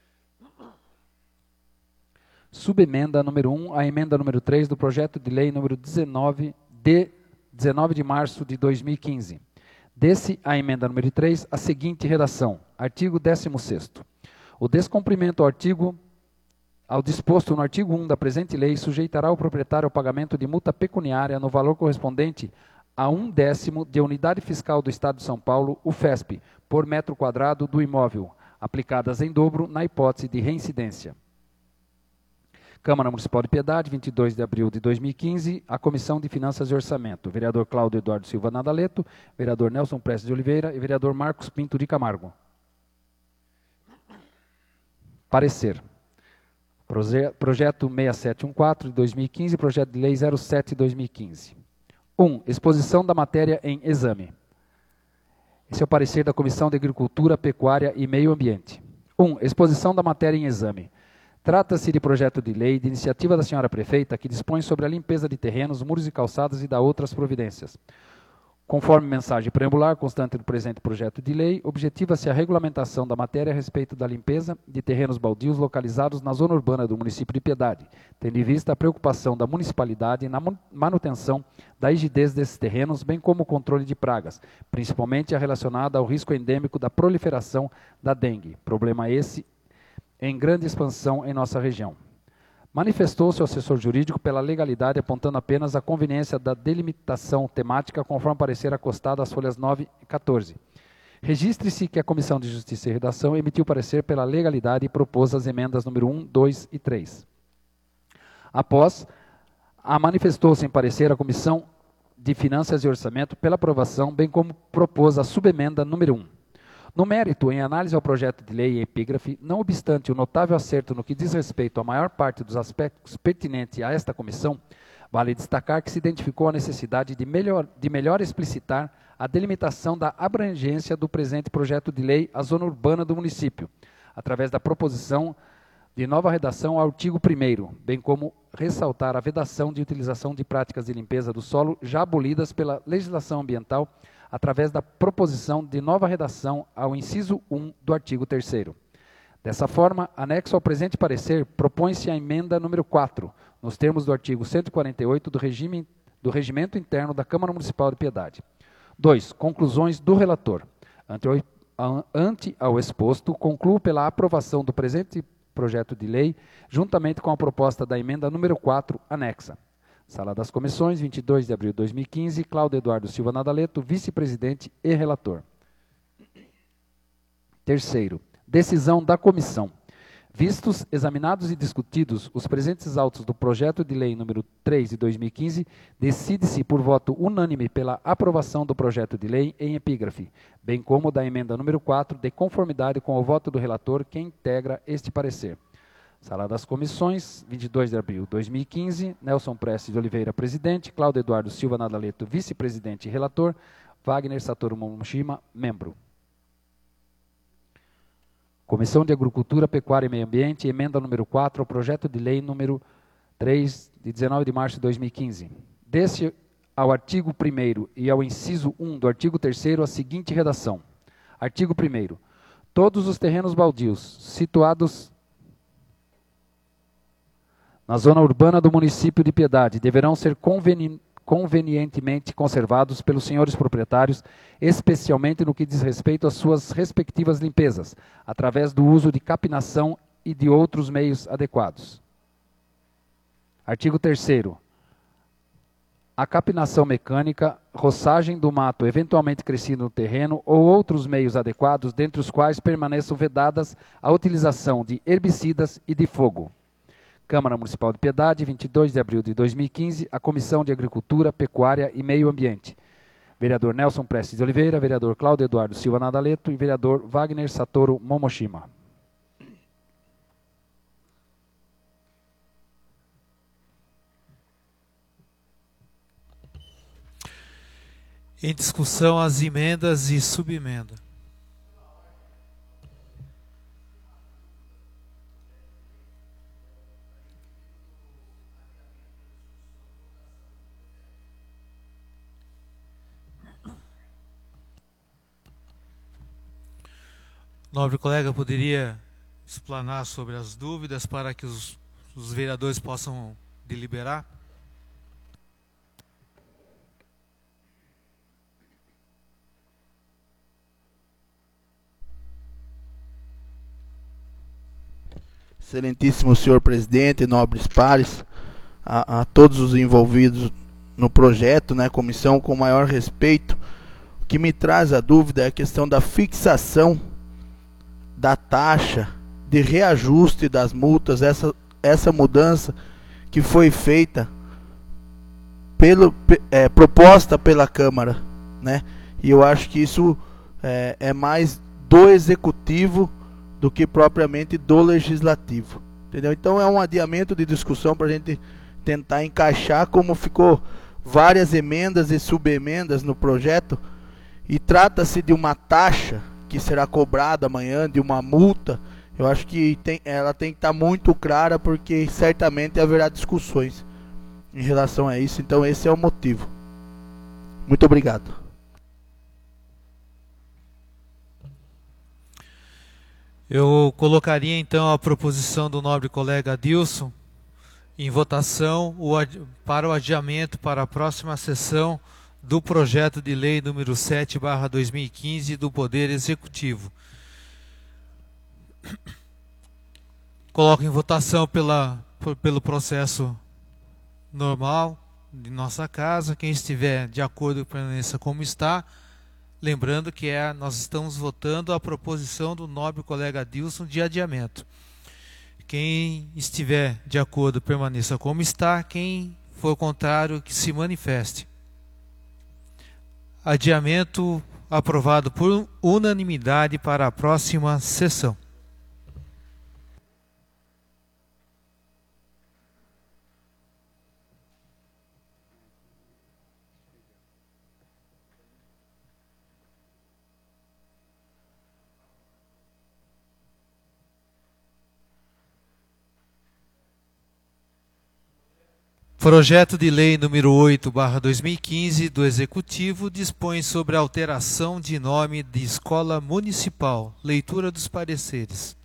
Subemenda número 1 à emenda número 3 do projeto de lei número 19 de março de 2015. Desse a emenda número 3, a seguinte redação. Artigo 16º. O descumprimento ao disposto no artigo 1 da presente lei sujeitará o proprietário ao pagamento de multa pecuniária no valor correspondente a 1/10 de unidade fiscal do Estado de São Paulo, UFESP, por metro quadrado do imóvel, aplicadas em dobro na hipótese de reincidência. Câmara Municipal de Piedade, 22 de abril de 2015, a Comissão de Finanças e Orçamento, vereador Cláudio Eduardo Silva Nadaleto, vereador Nelson Prestes de Oliveira e vereador Marcos Pinto de Camargo. Parecer. Projeto 6714 de 2015, projeto de lei 07 de 2015. 1. Exposição da matéria em exame. Esse é o parecer da Comissão de Agricultura, Pecuária e Meio Ambiente. 1. Exposição da matéria em exame. Trata-se de projeto de lei de iniciativa da senhora prefeita que dispõe sobre a limpeza de terrenos, muros e calçadas e da outras providências. Conforme mensagem preambular constante do presente projeto de lei, objetiva-se a regulamentação da matéria a respeito da limpeza de terrenos baldios localizados na zona urbana do município de Piedade, tendo em vista a preocupação da municipalidade na manutenção da rigidez desses terrenos, bem como o controle de pragas, principalmente a relacionada ao risco endêmico da proliferação da dengue, problema esse em grande expansão em nossa região. Manifestou-se o assessor jurídico pela legalidade, apontando apenas a conveniência da delimitação temática conforme parecer acostado às folhas 9 e 14. Registre-se que a Comissão de Justiça e Redação emitiu parecer pela legalidade e propôs as emendas número 1, 2 e 3. Após, manifestou-se em parecer a Comissão de Finanças e Orçamento pela aprovação, bem como propôs a subemenda número 1. No mérito, em análise ao projeto de lei e epígrafe, não obstante o notável acerto no que diz respeito à maior parte dos aspectos pertinentes a esta comissão, vale destacar que se identificou a necessidade de melhor explicitar a delimitação da abrangência do presente projeto de lei à zona urbana do município, através da proposição de nova redação ao artigo 1º, bem como ressaltar a vedação de utilização de práticas de limpeza do solo já abolidas pela legislação ambiental, através da proposição de nova redação ao inciso 1 do artigo 3º. Dessa forma, anexo ao presente parecer, propõe-se a emenda número 4, nos termos do artigo 148 do Regimento Interno da Câmara Municipal de Piedade. 2. Conclusões do relator. Ante ao exposto, concluo pela aprovação do presente projeto de lei, juntamente com a proposta da emenda número 4, anexa. Sala das Comissões, 22 de abril de 2015, Cláudio Eduardo Silva Nadaleto, vice-presidente e relator. Terceiro, decisão da comissão. Vistos, examinados e discutidos os presentes autos do projeto de lei número 3 de 2015, decide-se por voto unânime pela aprovação do projeto de lei em epígrafe, bem como da emenda número 4, de conformidade com o voto do relator que integra este parecer. Sala das Comissões, 22 de abril de 2015, Nelson Prestes de Oliveira, presidente, Cláudio Eduardo Silva Nadaleto, vice-presidente e relator, Wagner Satoru Momoshima, membro. Comissão de Agricultura, Pecuária e Meio Ambiente, emenda número 4 ao projeto de lei número 3, de 19 de março de 2015. Deste ao artigo 1º e ao inciso 1 do artigo 3º, a seguinte redação. Artigo 1º. Todos os terrenos baldios situados na zona urbana do município de Piedade deverão ser convenientemente conservados pelos senhores proprietários, especialmente no que diz respeito às suas respectivas limpezas, através do uso de capinação e de outros meios adequados. Artigo 3º. A capinação mecânica, roçagem do mato eventualmente crescido no terreno ou outros meios adequados, dentre os quais permaneçam vedadas a utilização de herbicidas e de fogo. Câmara Municipal de Piedade, 22 de abril de 2015, a Comissão de Agricultura, Pecuária e Meio Ambiente. Vereador Nelson Prestes de Oliveira, vereador Cláudio Eduardo Silva Nadaleto e vereador Wagner Satoru Momoshima. Em discussão as emendas e subemenda. Nobre colega, poderia explanar sobre as dúvidas para que os vereadores possam deliberar? Excelentíssimo senhor presidente, nobres pares, a todos os envolvidos no projeto, né, comissão, com maior respeito. O que me traz a dúvida é a questão da fixação da taxa de reajuste das multas, essa mudança que foi feita proposta pela Câmara, né? E eu acho que isso é mais do Executivo do que propriamente do Legislativo, entendeu? Então é um adiamento de discussão para a gente tentar encaixar, como ficou várias emendas e subemendas no projeto, e trata-se de uma taxa que será cobrada amanhã, de uma multa. Eu acho que ela tem que estar muito clara, porque certamente haverá discussões em relação a isso. Então esse é o motivo. Muito obrigado. Eu colocaria então a proposição do nobre colega Adilson em votação para o adiamento para a próxima sessão do projeto de lei número 7/2015 do Poder Executivo. Coloco em votação pelo processo normal de nossa casa. Quem estiver de acordo, permaneça como está. Lembrando que nós estamos votando a proposição do nobre colega Adilson de adiamento. Quem estiver de acordo, permaneça como está. Quem for contrário, que se manifeste. Adiamento aprovado por unanimidade para a próxima sessão. Projeto de lei número 8/2015 do Executivo dispõe sobre a alteração de nome de escola municipal. Leitura dos pareceres.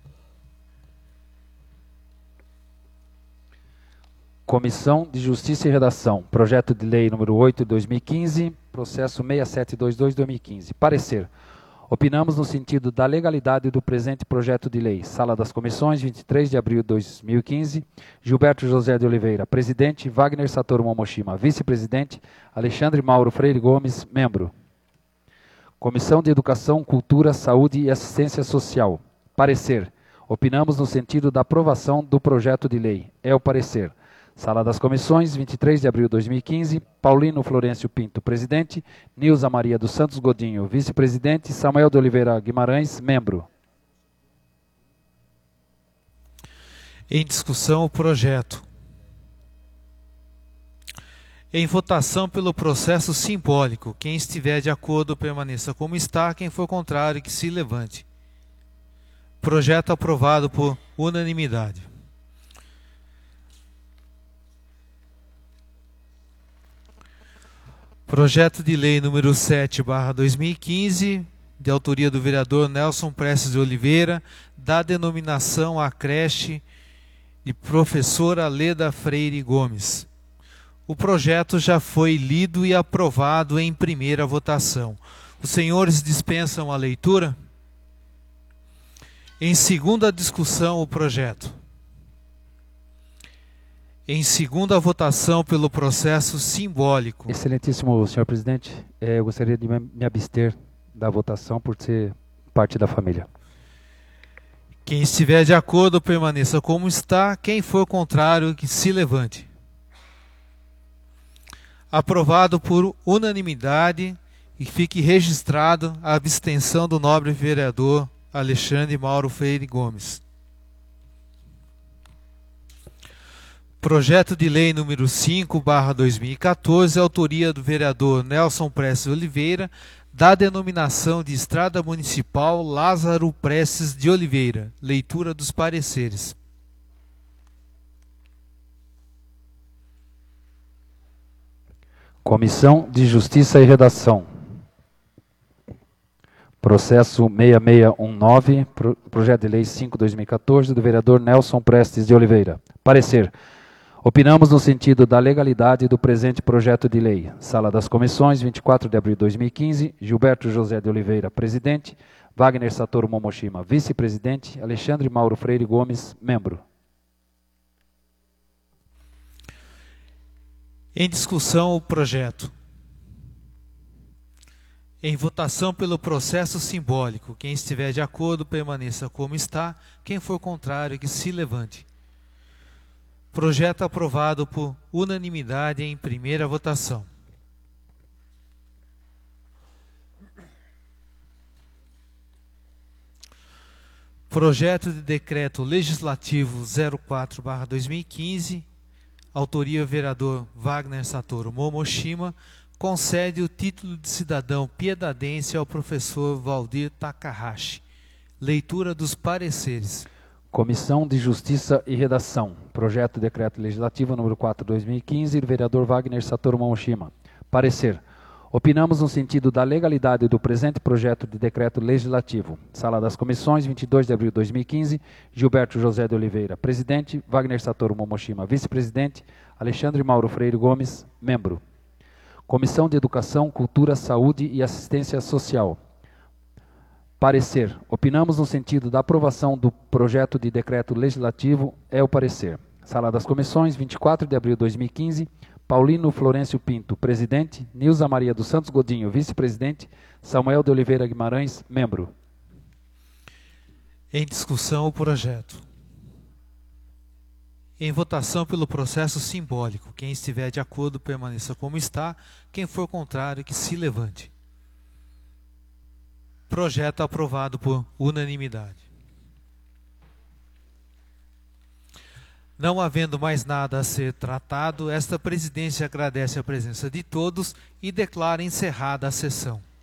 Comissão de Justiça e Redação. Projeto de lei número 8/2015, processo 6722/2015. Parecer. Opinamos no sentido da legalidade do presente projeto de lei. Sala das Comissões, 23 de abril de 2015. Gilberto José de Oliveira, presidente. Wagner Satoru Momoshima, vice-presidente. Alexandre Mauro Freire Gomes, membro. Comissão de Educação, Cultura, Saúde e Assistência Social. Parecer. Opinamos no sentido da aprovação do projeto de lei. É o parecer. Sala das Comissões, 23 de abril de 2015, Paulino Florencio Pinto, presidente, Nilza Maria dos Santos Godinho, vice-presidente, Samuel de Oliveira Guimarães, membro. Em discussão o projeto. Em votação pelo processo simbólico. Quem estiver de acordo, permaneça como está. Quem for contrário, que se levante. Projeto aprovado por unanimidade. Projeto de lei número 7/2015, de autoria do vereador Nelson Prestes de Oliveira, dá denominação à creche de professora Leda Freire Gomes. O projeto já foi lido e aprovado em primeira votação. Os senhores dispensam a leitura? Em segunda discussão, o projeto. Em segunda votação pelo processo simbólico. Excelentíssimo senhor presidente, eu gostaria de me abster da votação por ser parte da família. Quem estiver de acordo, permaneça como está. Quem for contrário, que se levante. Aprovado por unanimidade e fique registrado a abstenção do nobre vereador Alexandre Mauro Freire Gomes. Projeto de lei número 5/2014, autoria do vereador Nelson Prestes Oliveira, da denominação de Estrada Municipal Lázaro Prestes de Oliveira. Leitura dos pareceres. Comissão de Justiça e Redação. Processo 6619, projeto de lei 5/2014, do vereador Nelson Prestes de Oliveira. Parecer. Opinamos no sentido da legalidade do presente projeto de lei. Sala das Comissões, 24 de abril de 2015, Gilberto José de Oliveira, presidente, Wagner Satoru Momoshima, vice-presidente, Alexandre Mauro Freire Gomes, membro. Em discussão o projeto. Em votação pelo processo simbólico. Quem estiver de acordo, permaneça como está. Quem for contrário, que se levante. Projeto aprovado por unanimidade em primeira votação. Projeto de Decreto Legislativo 04/2015, autoria vereador Wagner Satoru Momoshima, concede o título de cidadão piedadense ao professor Valdir Takahashi. Leitura dos pareceres. Comissão de Justiça e Redação. Projeto de Decreto Legislativo número 4/2015, do vereador Wagner Satoru Momoshima. Parecer. Opinamos no sentido da legalidade do presente projeto de decreto legislativo. Sala das Comissões, 22 de abril de 2015, Gilberto José de Oliveira, presidente, Wagner Satoru Momoshima, vice-presidente, Alexandre Mauro Freire Gomes, membro. Comissão de Educação, Cultura, Saúde e Assistência Social. Parecer. Opinamos no sentido da aprovação do projeto de decreto legislativo. É o parecer. Sala das Comissões, 24 de abril de 2015, Paulino Florencio Pinto, presidente, Nilza Maria dos Santos Godinho, vice-presidente, Samuel de Oliveira Guimarães, membro. Em discussão o projeto. Em votação pelo processo simbólico. Quem estiver de acordo, permaneça como está. Quem for contrário, que se levante. Projeto aprovado por unanimidade. Não havendo mais nada a ser tratado, esta presidência agradece a presença de todos e declara encerrada a sessão.